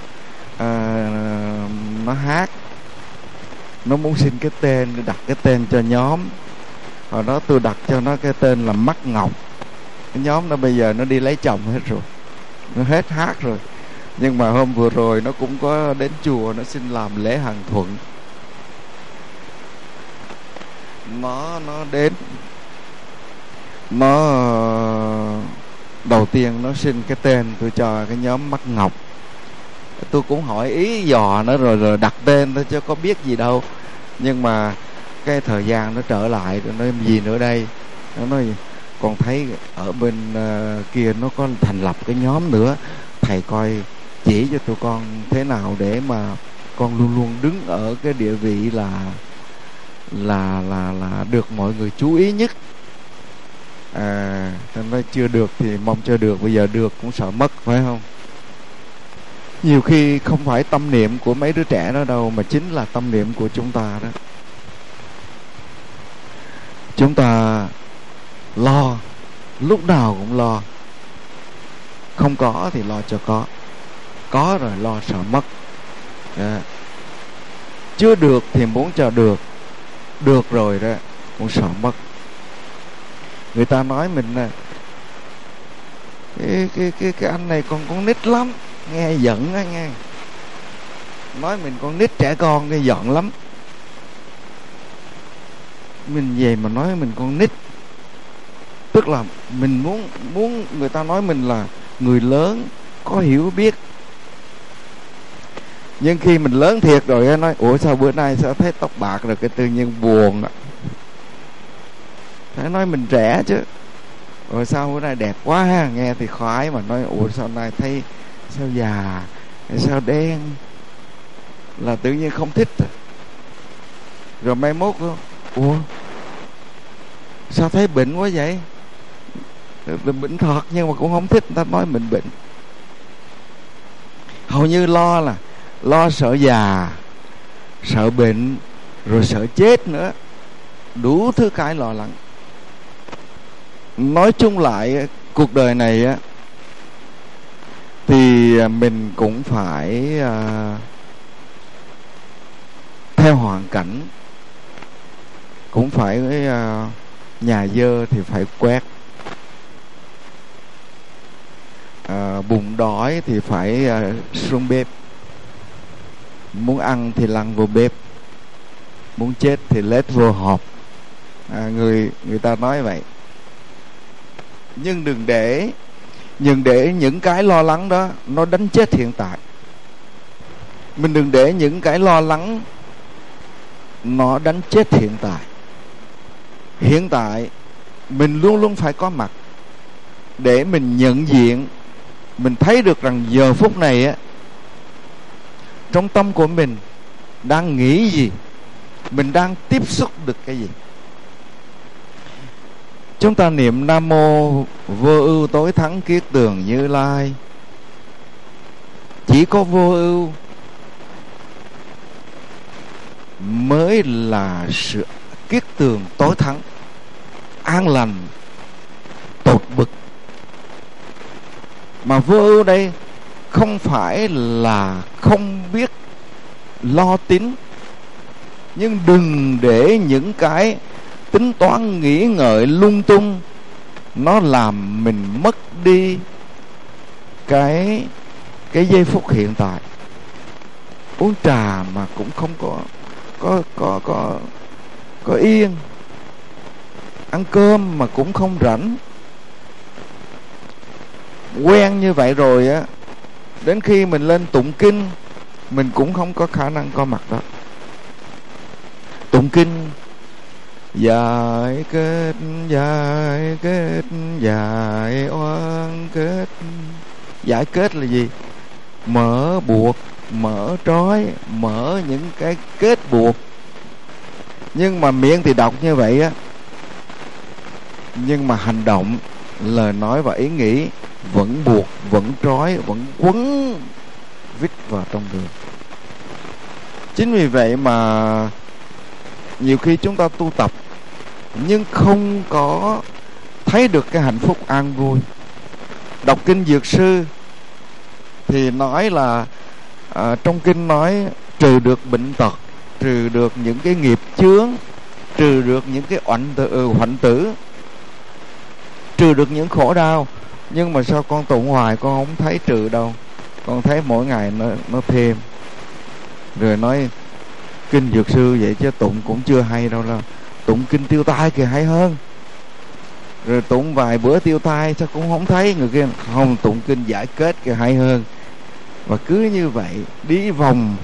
nó hát, nó muốn xin cái tên, đặt cái tên cho nhóm. Hồi đó tôi đặt cho nó cái tên là Mắt Ngọc. Cái nhóm nó bây giờ nó đi lấy chồng hết rồi, nó hết hát rồi. Nhưng mà hôm vừa rồi nó cũng có đến chùa, nó xin làm lễ Hằng Thuận. Nó đến, nó đầu tiên nó xin cái tên tôi cho cái nhóm Mắt Ngọc. Tôi cũng hỏi ý dò nó rồi đặt tên thôi chứ có biết gì đâu. Nhưng mà cái thời gian nó trở lại, nó nói gì nữa đây. Nó nói con thấy ở bên kia nó có thành lập cái nhóm nữa, thầy coi chỉ cho tụi con thế nào để mà con luôn luôn đứng ở cái địa vị là được mọi người chú ý nhất. Nói chưa được thì mong cho được, bây giờ được cũng sợ mất, phải không? Nhiều khi không phải tâm niệm của mấy đứa trẻ đó đâu, mà chính là tâm niệm của chúng ta đó. Chúng ta lo, lúc nào cũng lo. Không có thì lo cho có rồi lo sợ mất. Chưa được thì muốn cho được, được rồi đó cũng sợ mất. Người ta nói mình là cái anh này còn con nít lắm, nghe giận á nghe. Nói mình con nít trẻ con nghe giận lắm. Mình về mà nói mình con nít, tức là mình muốn người ta nói mình là người lớn có hiểu biết. Nhưng khi mình lớn thiệt rồi nói ủa sao bữa nay sao thấy tóc bạc rồi, cái tự nhiên buồn đó. Phải nói mình trẻ chứ. Rồi sao bữa nay đẹp quá ha, nghe thì khoái, mà nói ủa sao nay thấy sao già, sao đen, là tự nhiên không thích. Rồi mai mốt ủa sao thấy bệnh quá vậy, bệnh thật nhưng mà cũng không thích người ta nói mình bệnh. Hầu như lo sợ già, sợ bệnh, rồi sợ chết nữa, đủ thứ cái lo lắng. Nói chung lại cuộc đời này á thì mình cũng phải theo hoàn cảnh, cũng phải nhà dơ thì phải quét, bụng đói thì phải xuống bếp, muốn ăn thì lăn vô bếp, muốn chết thì lết vô hộp. Người ta nói vậy. Nhưng đừng để những cái lo lắng đó nó đánh chết hiện tại. Mình đừng để những cái lo lắng nó đánh chết hiện tại. Hiện tại mình luôn luôn phải có mặt để mình nhận diện, mình thấy được rằng giờ phút này á, trong tâm của mình đang nghĩ gì, mình đang tiếp xúc được cái gì. Chúng ta niệm Nam Mô Vô Ưu Tối Thắng Kiết Tường Như Lai. Chỉ có vô ưu mới là sự kiết tường tối thắng, an lành tột bực. Mà vô ưu đây không phải là không biết lo tính, nhưng đừng để những cái tính toán nghĩ ngợi lung tung nó làm mình mất đi cái giây phút hiện tại. uống trà mà cũng không có yên, ăn cơm mà cũng không rảnh. Quen như vậy rồi á, đến khi mình lên tụng kinh mình cũng không có khả năng có mặt đó. Tụng kinh giải kết giải kết giải oan kết. Giải kết là gì? Mở buộc, mở trói, mở những cái kết buộc. Nhưng mà miệng thì đọc như vậy á, nhưng mà hành động, lời nói và ý nghĩ vẫn buộc, vẫn trói, vẫn quấn vít vào trong người. Chính vì vậy mà nhiều khi chúng ta tu tập nhưng không có thấy được cái hạnh phúc an vui. Đọc kinh Dược Sư thì nói là trong kinh nói trừ được bệnh tật, trừ được những cái nghiệp chướng, trừ được những cái hoạnh tử, trừ được những khổ đau. Nhưng mà sao con tụng hoài con không thấy trừ đâu, con thấy mỗi ngày nó thêm. Rồi nói kinh Dược Sư vậy chứ tụng cũng chưa hay đâu, là tụng kinh Tiêu Tai kìa hay hơn. Rồi tụng vài bữa Tiêu Tai sao cũng không thấy. Người kia không, tụng kinh Giải Kết kìa hay hơn. Và cứ như vậy đi vòng.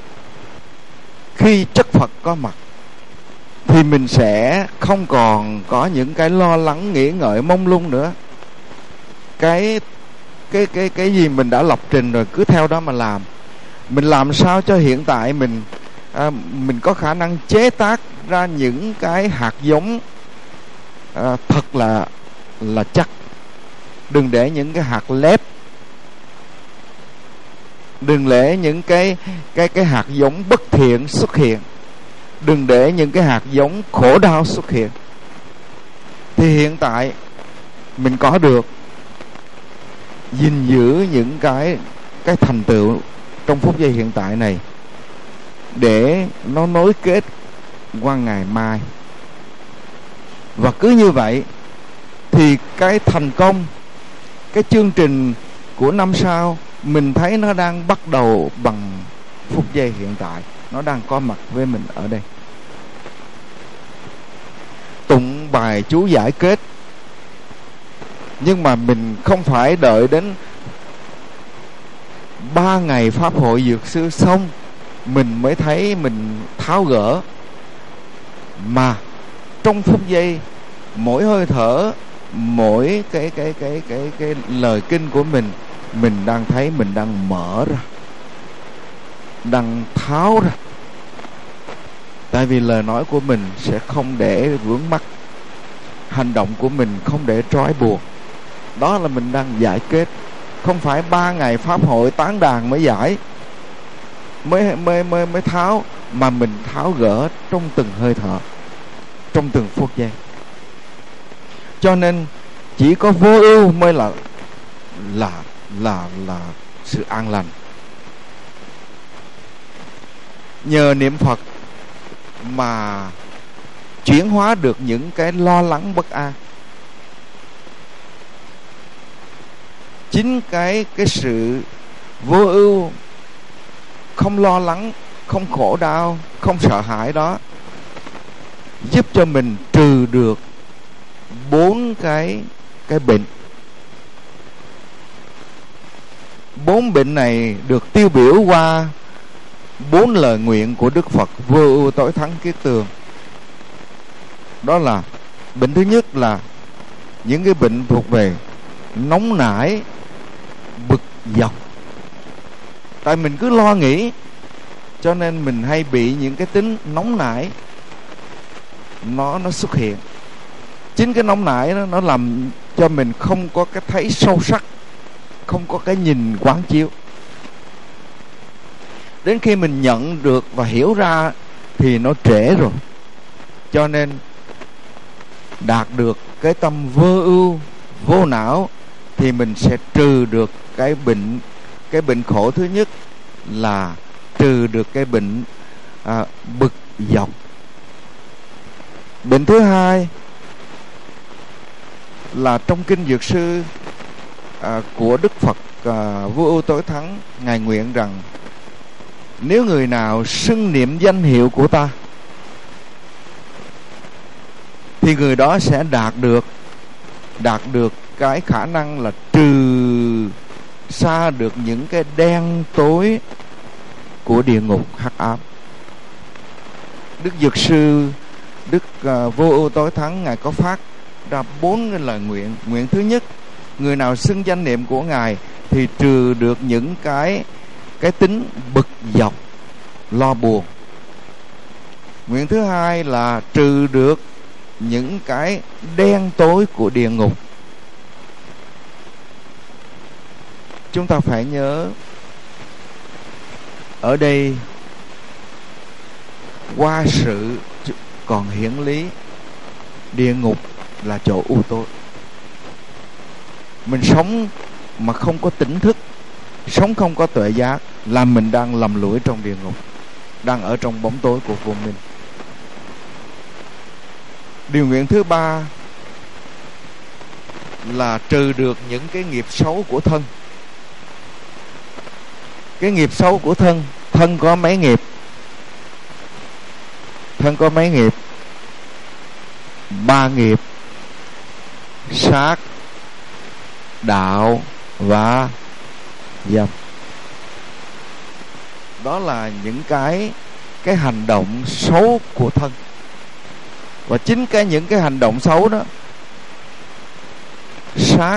Khi chất Phật có mặt thì mình sẽ không còn có những cái lo lắng, nghĩ ngợi, mông lung nữa. Cái gì mình đã lập trình rồi cứ theo đó mà làm. Mình làm sao cho hiện tại mình có khả năng chế tác ra những cái hạt giống thật là chắc. Đừng để những cái hạt lép, đừng để những cái hạt giống bất thiện xuất hiện, đừng để những cái hạt giống khổ đau xuất hiện. Thì hiện tại mình có được gìn giữ những cái thành tựu trong phút giây hiện tại này để nó nối kết qua ngày mai. Và cứ như vậy thì cái thành công, cái chương trình của năm sau mình thấy nó đang bắt đầu bằng phút giây hiện tại. Nó đang có mặt với mình ở đây. Tụng bài chú giải kết, nhưng mà mình không phải đợi đến 3 ngày Pháp hội Dược Sư xong mình mới thấy mình tháo gỡ. Mà trong phút giây, mỗi hơi thở, mỗi cái lời kinh của mình đang thấy mình đang mở ra, đang tháo ra. Tại vì lời nói của mình sẽ không để vướng mắc, hành động của mình không để trói buộc. Đó là mình đang giải kết. Không phải 3 ngày Pháp hội tán đàn mới giải, mới tháo, mà mình tháo gỡ trong từng hơi thở, trong từng phút giây. Cho nên chỉ có vô ưu mới là sự an lành. Nhờ niệm Phật mà chuyển hóa được những cái lo lắng bất an. Chính cái sự vô ưu, không lo lắng, không khổ đau, không sợ hãi đó giúp cho mình trừ được 4 cái bệnh. 4 bệnh này được tiêu biểu qua 4 lời nguyện của Đức Phật Vô Ưu Tối Thắng Kiết Tường. Đó là bệnh thứ nhất là những cái bệnh thuộc về nóng nảy, bực dọc. Tại mình cứ lo nghĩ, cho nên mình hay bị những cái tính nóng nảy nó xuất hiện. Chính cái nóng nảy đó, nó làm cho mình không có cái thấy sâu sắc, không có cái nhìn quán chiếu. Đến khi mình nhận được và hiểu ra thì nó trễ rồi. Cho nên đạt được cái tâm vô ưu, vô não thì mình sẽ trừ được cái bệnh khổ thứ nhất là trừ được cái bệnh bực dọc. Bệnh thứ hai là trong kinh Dược Sư của Đức Phật Vô Ưu Tối Thắng, Ngài nguyện rằng nếu người nào xưng niệm danh hiệu của ta thì người đó sẽ đạt được cái khả năng là trừ xa được những cái đen tối của địa ngục hắc ám. Đức Dược Sư, Đức Vô Ưu Tối Thắng, Ngài có phát ra 4 cái lời nguyện. Nguyện thứ nhất, người nào xưng danh niệm của Ngài thì trừ được những cái tính bực dọc, lo buồn. Nguyện thứ hai là trừ được những cái đen tối của địa ngục. Chúng ta phải nhớ ở đây qua sự còn hiển lý, địa ngục là chỗ u tối. Mình sống mà không có tỉnh thức, sống không có tuệ giác, là mình đang lầm lũi trong địa ngục, đang ở trong bóng tối của vô minh. Điều nguyện thứ ba là trừ được những cái nghiệp xấu của thân. Cái nghiệp xấu của thân có mấy nghiệp? Thân có mấy nghiệp? 3 nghiệp: sát, đạo và dâm. Đó là những cái hành động xấu của thân. Và chính những cái hành động xấu đó, sát,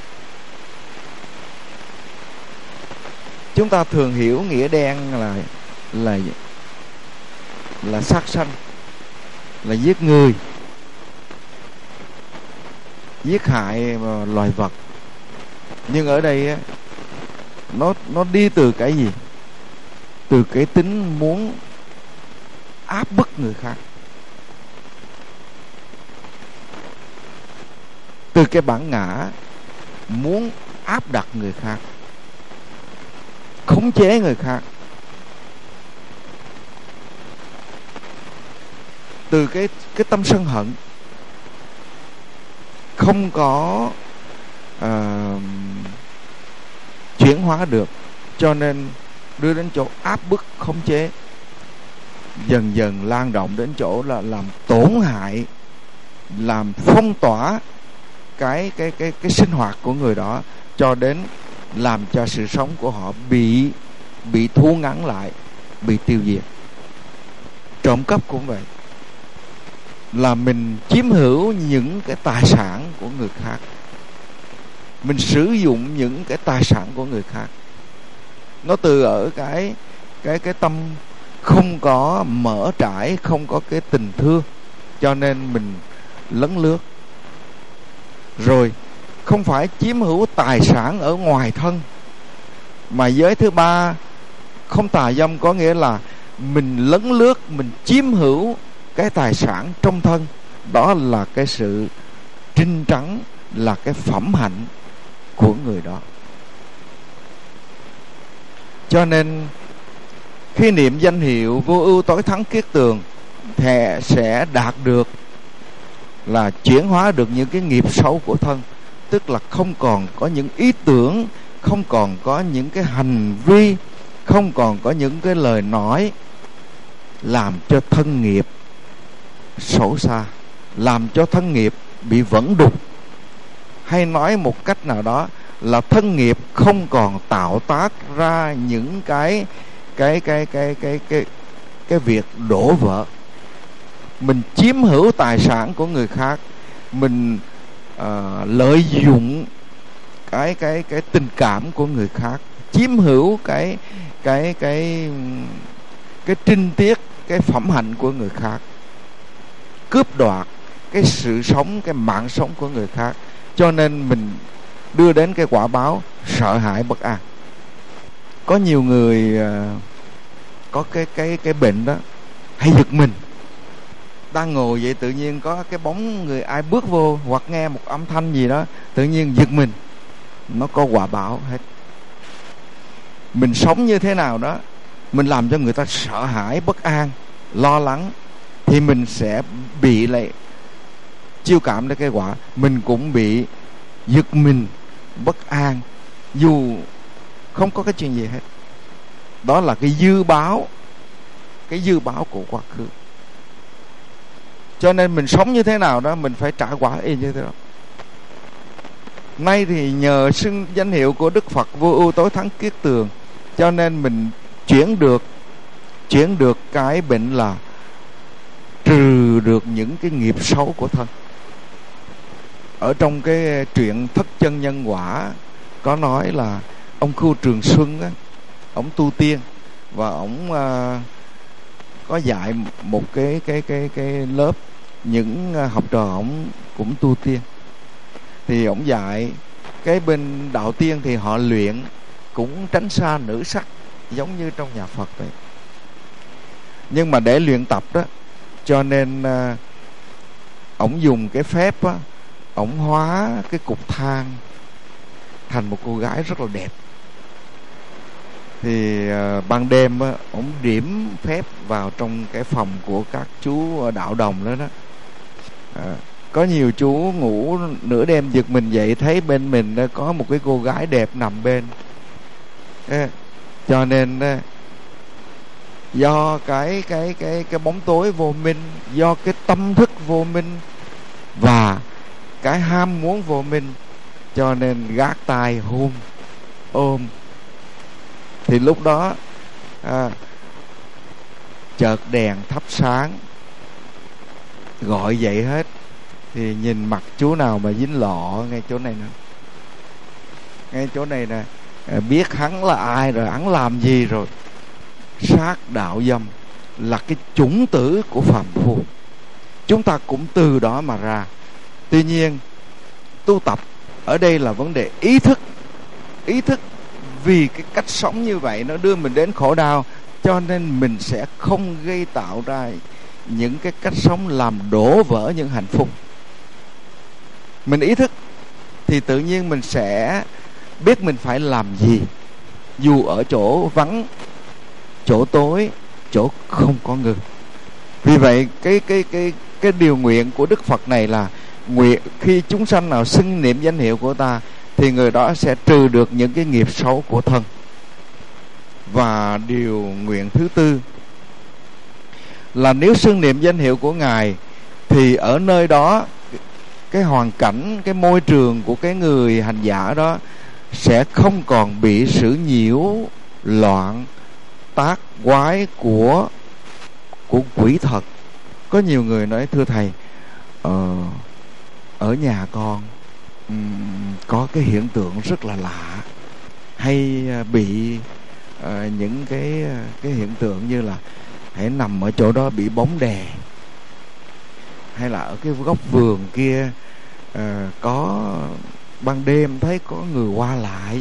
chúng ta thường hiểu nghĩa đen là sát sanh, là giết người, giết hại loài vật. Nhưng ở đây á, nó đi từ cái gì? Từ cái tính muốn áp bức người khác, từ cái bản ngã muốn áp đặt người khác, khống chế người khác, từ cái tâm sân hận không có chuyển hóa được, cho nên đưa đến chỗ áp bức, khống chế, dần dần lan rộng đến chỗ là làm tổn hại, làm phong tỏa cái sinh hoạt của người đó, cho đến làm cho sự sống của họ bị thu ngắn lại, bị tiêu diệt. Trộm cắp cũng vậy, là mình chiếm hữu những cái tài sản của người khác, mình sử dụng những cái tài sản của người khác. Nó từ ở cái tâm không có mở trải, không có cái tình thương, cho nên mình lấn lướt. Rồi không phải chiếm hữu tài sản ở ngoài thân, mà giới thứ ba không tà dâm có nghĩa là mình lấn lướt, mình chiếm hữu cái tài sản trong thân. Đó là cái sự trinh trắng, là cái phẩm hạnh của người đó. Cho nên khi niệm danh hiệu Vô Ưu Tối Thắng Kiết Tường thì sẽ đạt được là chuyển hóa được những cái nghiệp xấu của thân. Tức là không còn có những ý tưởng, không còn có những cái hành vi, không còn có những cái lời nói làm cho thân nghiệp xấu xa, làm cho thân nghiệp bị vẩn đục. Hay nói một cách nào đó là thân nghiệp không còn tạo tác ra những cái việc đổ vỡ. Mình chiếm hữu tài sản của người khác, mình lợi dụng cái tình cảm của người khác, chiếm hữu cái trinh tiết, cái phẩm hạnh của người khác, cướp đoạt cái sự sống, cái mạng sống của người khác, cho nên mình đưa đến cái quả báo sợ hãi bất an. Có nhiều người có cái bệnh đó, hay giật mình. Đang ngồi vậy tự nhiên có cái bóng người ai bước vô, hoặc nghe một âm thanh gì đó tự nhiên giật mình. Nó có quả báo hết. Mình sống như thế nào đó, mình làm cho người ta sợ hãi, bất an, lo lắng, thì mình sẽ bị lại chiêu cảm đến cái quả. Mình cũng bị giật mình, bất an, dù không có cái chuyện gì hết. Đó là cái dư báo của quá khứ. Cho nên mình sống như thế nào đó, mình phải trả quả y như thế đó. Nay thì nhờ xưng danh hiệu của Đức Phật vô ưu tối thắng kiết tường, cho nên mình chuyển được cái bệnh là trừ được những cái nghiệp xấu của thân. Ở trong cái truyện Thất Chân Nhân Quả có nói là ông Khu Trường Xuân á, ông tu tiên và ông có dạy một cái lớp những học trò ông cũng tu tiên. Thì ông dạy cái bên đạo tiên thì họ luyện cũng tránh xa nữ sắc giống như trong nhà Phật vậy. Nhưng mà để luyện tập đó, cho nên ổng dùng cái phép á, ổng hóa cái cục than thành một cô gái rất là đẹp. Thì ban đêm á, ổng điểm phép vào trong cái phòng của các chú đạo đồng đó đó. Có nhiều chú ngủ nửa đêm giật mình dậy thấy bên mình có một cái cô gái đẹp nằm bên. Cho nên do cái bóng tối vô minh, do cái tâm thức vô minh và cái ham muốn vô minh, cho nên gác tay hôn ôm. Thì lúc đó chợt đèn thắp sáng, gọi dậy hết. Thì nhìn mặt chú nào mà dính lọ ngay chỗ này nè, ngay chỗ này nè, biết hắn là ai rồi, hắn làm gì rồi. Sát đạo dâm là cái chủng tử của phàm phu. Chúng ta cũng từ đó mà ra. Tuy nhiên tu tập ở đây là vấn đề ý thức. Ý thức vì cái cách sống như vậy nó đưa mình đến khổ đau, cho nên mình sẽ không gây tạo ra những cái cách sống làm đổ vỡ những hạnh phúc. Mình ý thức thì tự nhiên mình sẽ biết mình phải làm gì, dù ở chỗ vắng, chỗ tối, chỗ không có người. Vì vậy cái điều nguyện của Đức Phật này là nguyện khi chúng sanh nào xưng niệm danh hiệu của ta thì người đó sẽ trừ được những cái nghiệp xấu của thân. Và điều nguyện thứ tư là nếu xưng niệm danh hiệu của Ngài thì ở nơi đó cái hoàn cảnh, cái môi trường của cái người hành giả đó sẽ không còn bị sự nhiễu loạn tác quái của quỷ thật. Có nhiều người nói thưa thầy, ở nhà con có cái hiện tượng rất là lạ, hay bị những cái hiện tượng như là hãy nằm ở chỗ đó bị bóng đè, hay là ở cái góc vườn kia có ban đêm thấy có người qua lại.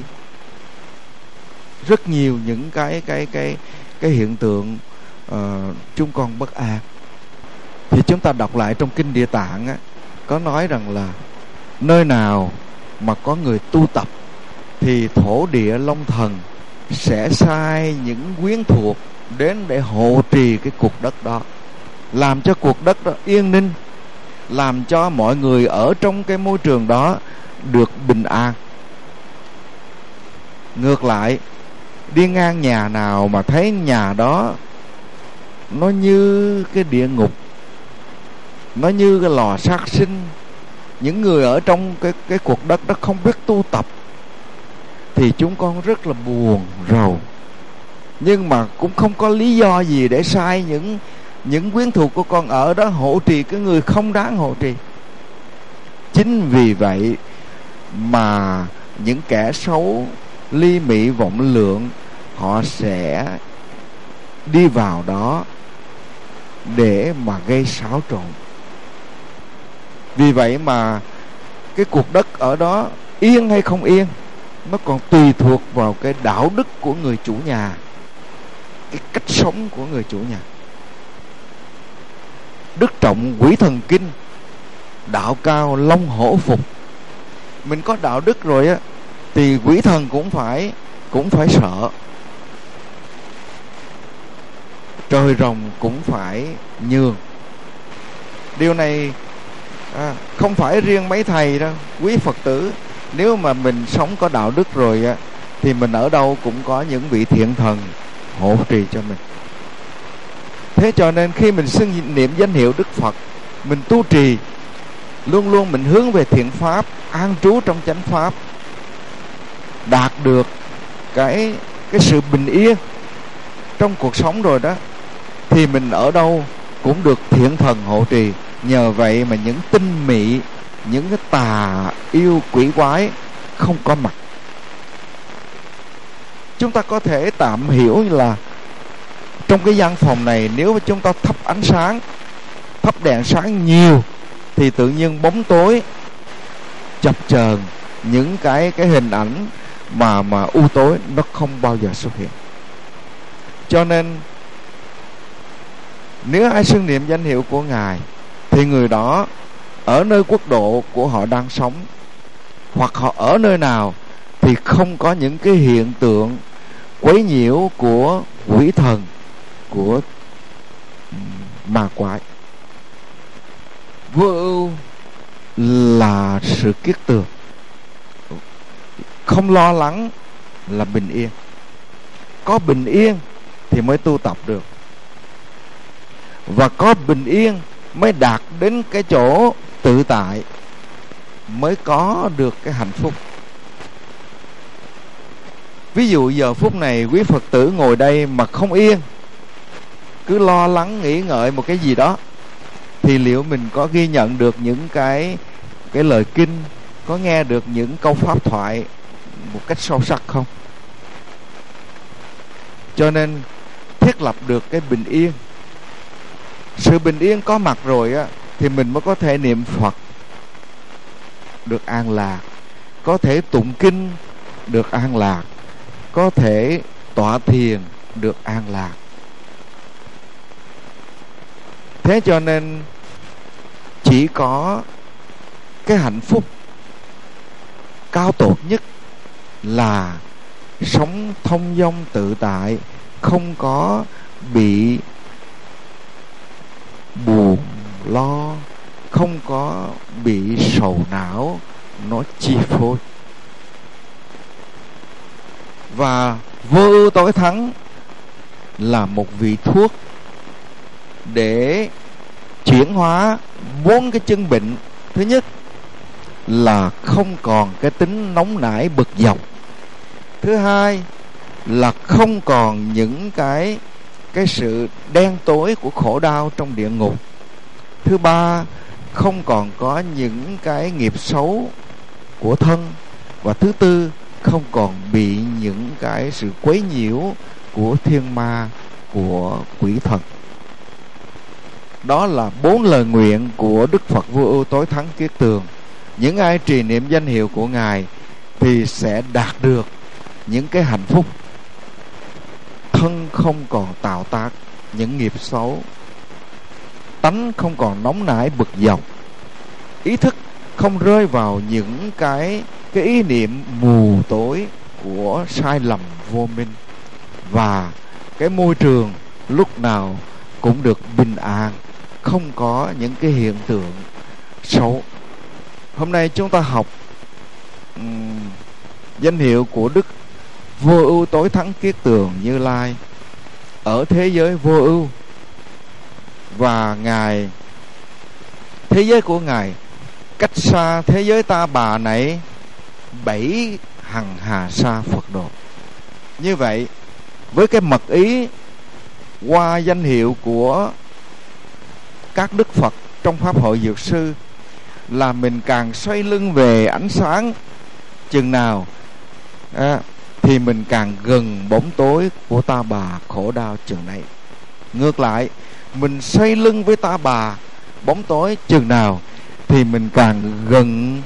Rất nhiều những cái hiện tượng chúng con bất an. Thì chúng ta đọc lại trong Kinh Địa Tạng á, có nói rằng là nơi nào mà có người tu tập thì thổ địa long thần sẽ sai những quyến thuộc đến để hộ trì cái cuộc đất đó, làm cho cuộc đất đó yên ninh, làm cho mọi người ở trong cái môi trường đó được bình an. Ngược lại, đi ngang nhà nào mà thấy nhà đó nó như cái địa ngục, nó như cái lò sát sinh, những người ở trong cái cuộc đất đó không biết tu tập, thì chúng con rất là buồn rầu. Nhưng mà cũng không có lý do gì để sai những quyến thuộc của con ở đó hộ trì cái người không đáng hộ trì. Chính vì vậy mà những kẻ xấu ly mị vọng lượng, họ sẽ đi vào đó để mà gây xáo trộn. Vì vậy mà cái cuộc đất ở đó yên hay không yên, nó còn tùy thuộc vào cái đạo đức của người chủ nhà, cái cách sống của người chủ nhà. Đức trọng Quỷ Thần Kinh, đạo cao long hổ phục. Mình có đạo đức rồi á thì quỷ thần cũng phải sợ, trời rồng cũng phải nhường. Điều này không phải riêng mấy thầy đâu, quý Phật tử, nếu mà mình sống có đạo đức rồi á thì mình ở đâu cũng có những vị thiện thần hộ trì cho mình. Thế cho nên khi mình xưng niệm danh hiệu Đức Phật, mình tu trì, luôn luôn mình hướng về thiện pháp, an trú trong chánh pháp, đạt được cái sự bình yên trong cuộc sống rồi đó, thì mình ở đâu cũng được thiện thần hộ trì. Nhờ vậy mà những tinh mị, những cái tà yêu quỷ quái không có mặt. Chúng ta có thể tạm hiểu như là trong cái gian phòng này, nếu mà chúng ta thắp ánh sáng, thắp đèn sáng nhiều, thì tự nhiên bóng tối chập chờn, những cái hình ảnh mà u tối nó không bao giờ xuất hiện. Cho nên nếu ai xưng niệm danh hiệu của Ngài, thì người đó ở nơi quốc độ của họ đang sống, hoặc họ ở nơi nào, thì không có những cái hiện tượng quấy nhiễu của quỷ thần, của ma quái. Vô ưu là sự kiết tường, không lo lắng là bình yên. Có bình yên thì mới tu tập được, và có bình yên mới đạt đến cái chỗ tự tại, mới có được cái hạnh phúc. Ví dụ giờ phút này quý Phật tử ngồi đây mà không yên, cứ lo lắng nghĩ ngợi một cái gì đó, thì liệu mình có ghi nhận được những cái lời kinh, có nghe được những câu pháp thoại một cách sâu sắc không? Cho nên thiết lập được cái bình yên. Sự bình yên có mặt rồi á, thì mình mới có thể niệm Phật được an lạc, có thể tụng kinh được an lạc, có thể tọa thiền được an lạc. Thế cho nên chỉ có cái hạnh phúc cao tột nhất là sống thông dong tự tại, không có bị buồn lo, không có bị sầu não nó chi phối. Và vô ưu tối thắng là một vị thuốc để chuyển hóa 4 cái chứng bệnh. Thứ nhất là không còn cái tính nóng nảy bực dọc. Thứ hai là không còn những cái sự đen tối của khổ đau trong địa ngục. Thứ ba, không còn có những cái nghiệp xấu của thân. Và thứ tư, không còn bị những cái sự quấy nhiễu của thiên ma, của quỷ thần. Đó là 4 lời nguyện của Đức Phật Vô Ưu Tối Thắng Kiết Tường. Những ai trì niệm danh hiệu của Ngài thì sẽ đạt được những cái hạnh phúc. Thân không còn tạo tác những nghiệp xấu, tánh không còn nóng nảy bực dọc, ý thức không rơi vào những cái ý niệm mù tối của sai lầm vô minh, và cái môi trường lúc nào cũng được bình an, không có những cái hiện tượng xấu. Hôm nay chúng ta học danh hiệu của Đức Vô Ưu Tối Thắng Kiết Tường Như Lai ở thế giới vô ưu, và Ngài, thế giới của Ngài cách xa thế giới ta bà này 7 hằng hà sa Phật độ. Như vậy, với cái mật ý qua danh hiệu của các Đức Phật trong Pháp hội Dược Sư, là mình càng xoay lưng về ánh sáng chừng nào thì mình càng gần bóng tối của ta bà khổ đau chừng nấy. Ngược lại, mình xoay lưng với ta bà bóng tối chừng nào thì mình càng gần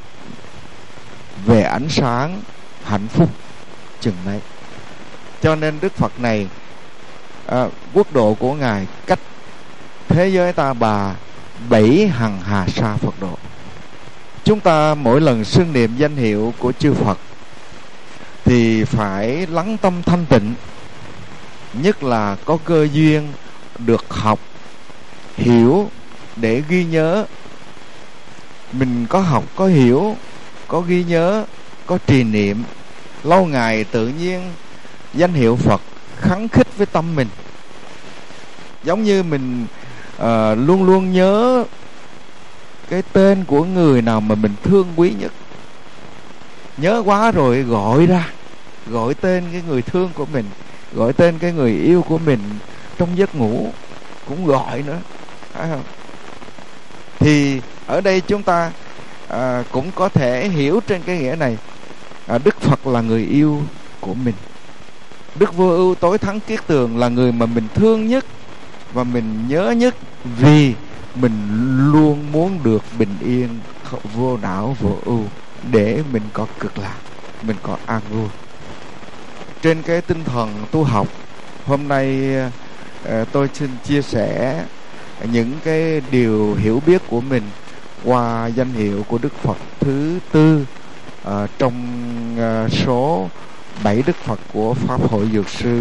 về ánh sáng hạnh phúc chừng nấy. Cho nên Đức Phật này, quốc độ của Ngài cách thế giới ta bà 7 hằng hà sa Phật độ. Chúng ta mỗi lần xưng niệm danh hiệu của chư Phật thì phải lắng tâm thanh tịnh, nhất là có cơ duyên được học, hiểu để ghi nhớ. Mình có học, có hiểu, có ghi nhớ, có trì niệm lâu ngày, tự nhiên danh hiệu Phật khắng khích với tâm mình. Giống như mình luôn luôn nhớ cái tên của người nào mà mình thương quý nhất. Nhớ quá rồi gọi ra, gọi tên cái người thương của mình, gọi tên cái người yêu của mình trong giấc ngủ cũng gọi nữa, phải không? Thì ở đây chúng ta cũng có thể hiểu trên cái nghĩa này, Đức Phật là người yêu của mình. Đức Vô Ưu Tối Thắng Kiết Tường là người mà mình thương nhất và mình nhớ nhất, vì mình luôn muốn được bình yên, vô não vô ưu, để mình có cực lạc, mình có an vui. Trên cái tinh thần tu học, hôm nay tôi xin chia sẻ những cái điều hiểu biết của mình qua danh hiệu của Đức Phật thứ tư trong số 7 Đức Phật của Pháp Hội Dược Sư,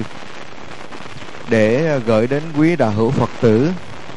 để gửi đến quý đạo hữu Phật tử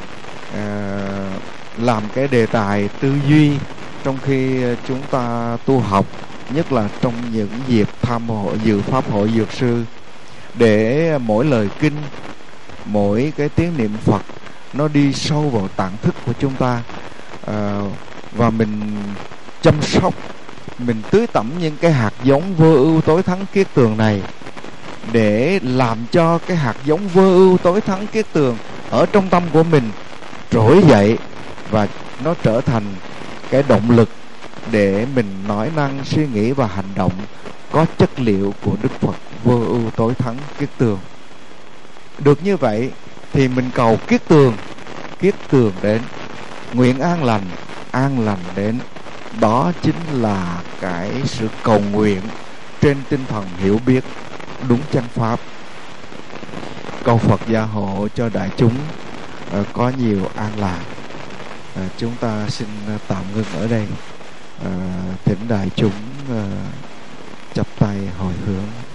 làm cái đề tài tư duy trong khi chúng ta tu học, nhất là trong những dịp tham hội dự Pháp Hội Dược Sư, để mỗi lời kinh, mỗi cái tiếng niệm Phật nó đi sâu vào tạng thức của chúng ta, và mình chăm sóc, mình tưới tẩm những cái hạt giống vô ưu tối thắng kiết tường này, để làm cho cái hạt giống vô ưu tối thắng kiết tường ở trong tâm của mình trỗi dậy, và nó trở thành cái động lực để mình nói năng, suy nghĩ và hành động có chất liệu của Đức Phật vô ưu tối thắng kiết tường. Được như vậy thì mình cầu kiết tường đến, nguyện an lành đến. Đó chính là cái sự cầu nguyện trên tinh thần hiểu biết đúng chánh pháp. Cầu Phật gia hộ cho đại chúng có nhiều an lạc. Chúng ta xin tạm ngưng ở đây. Thỉnh đại chúng chắp tay hồi hướng.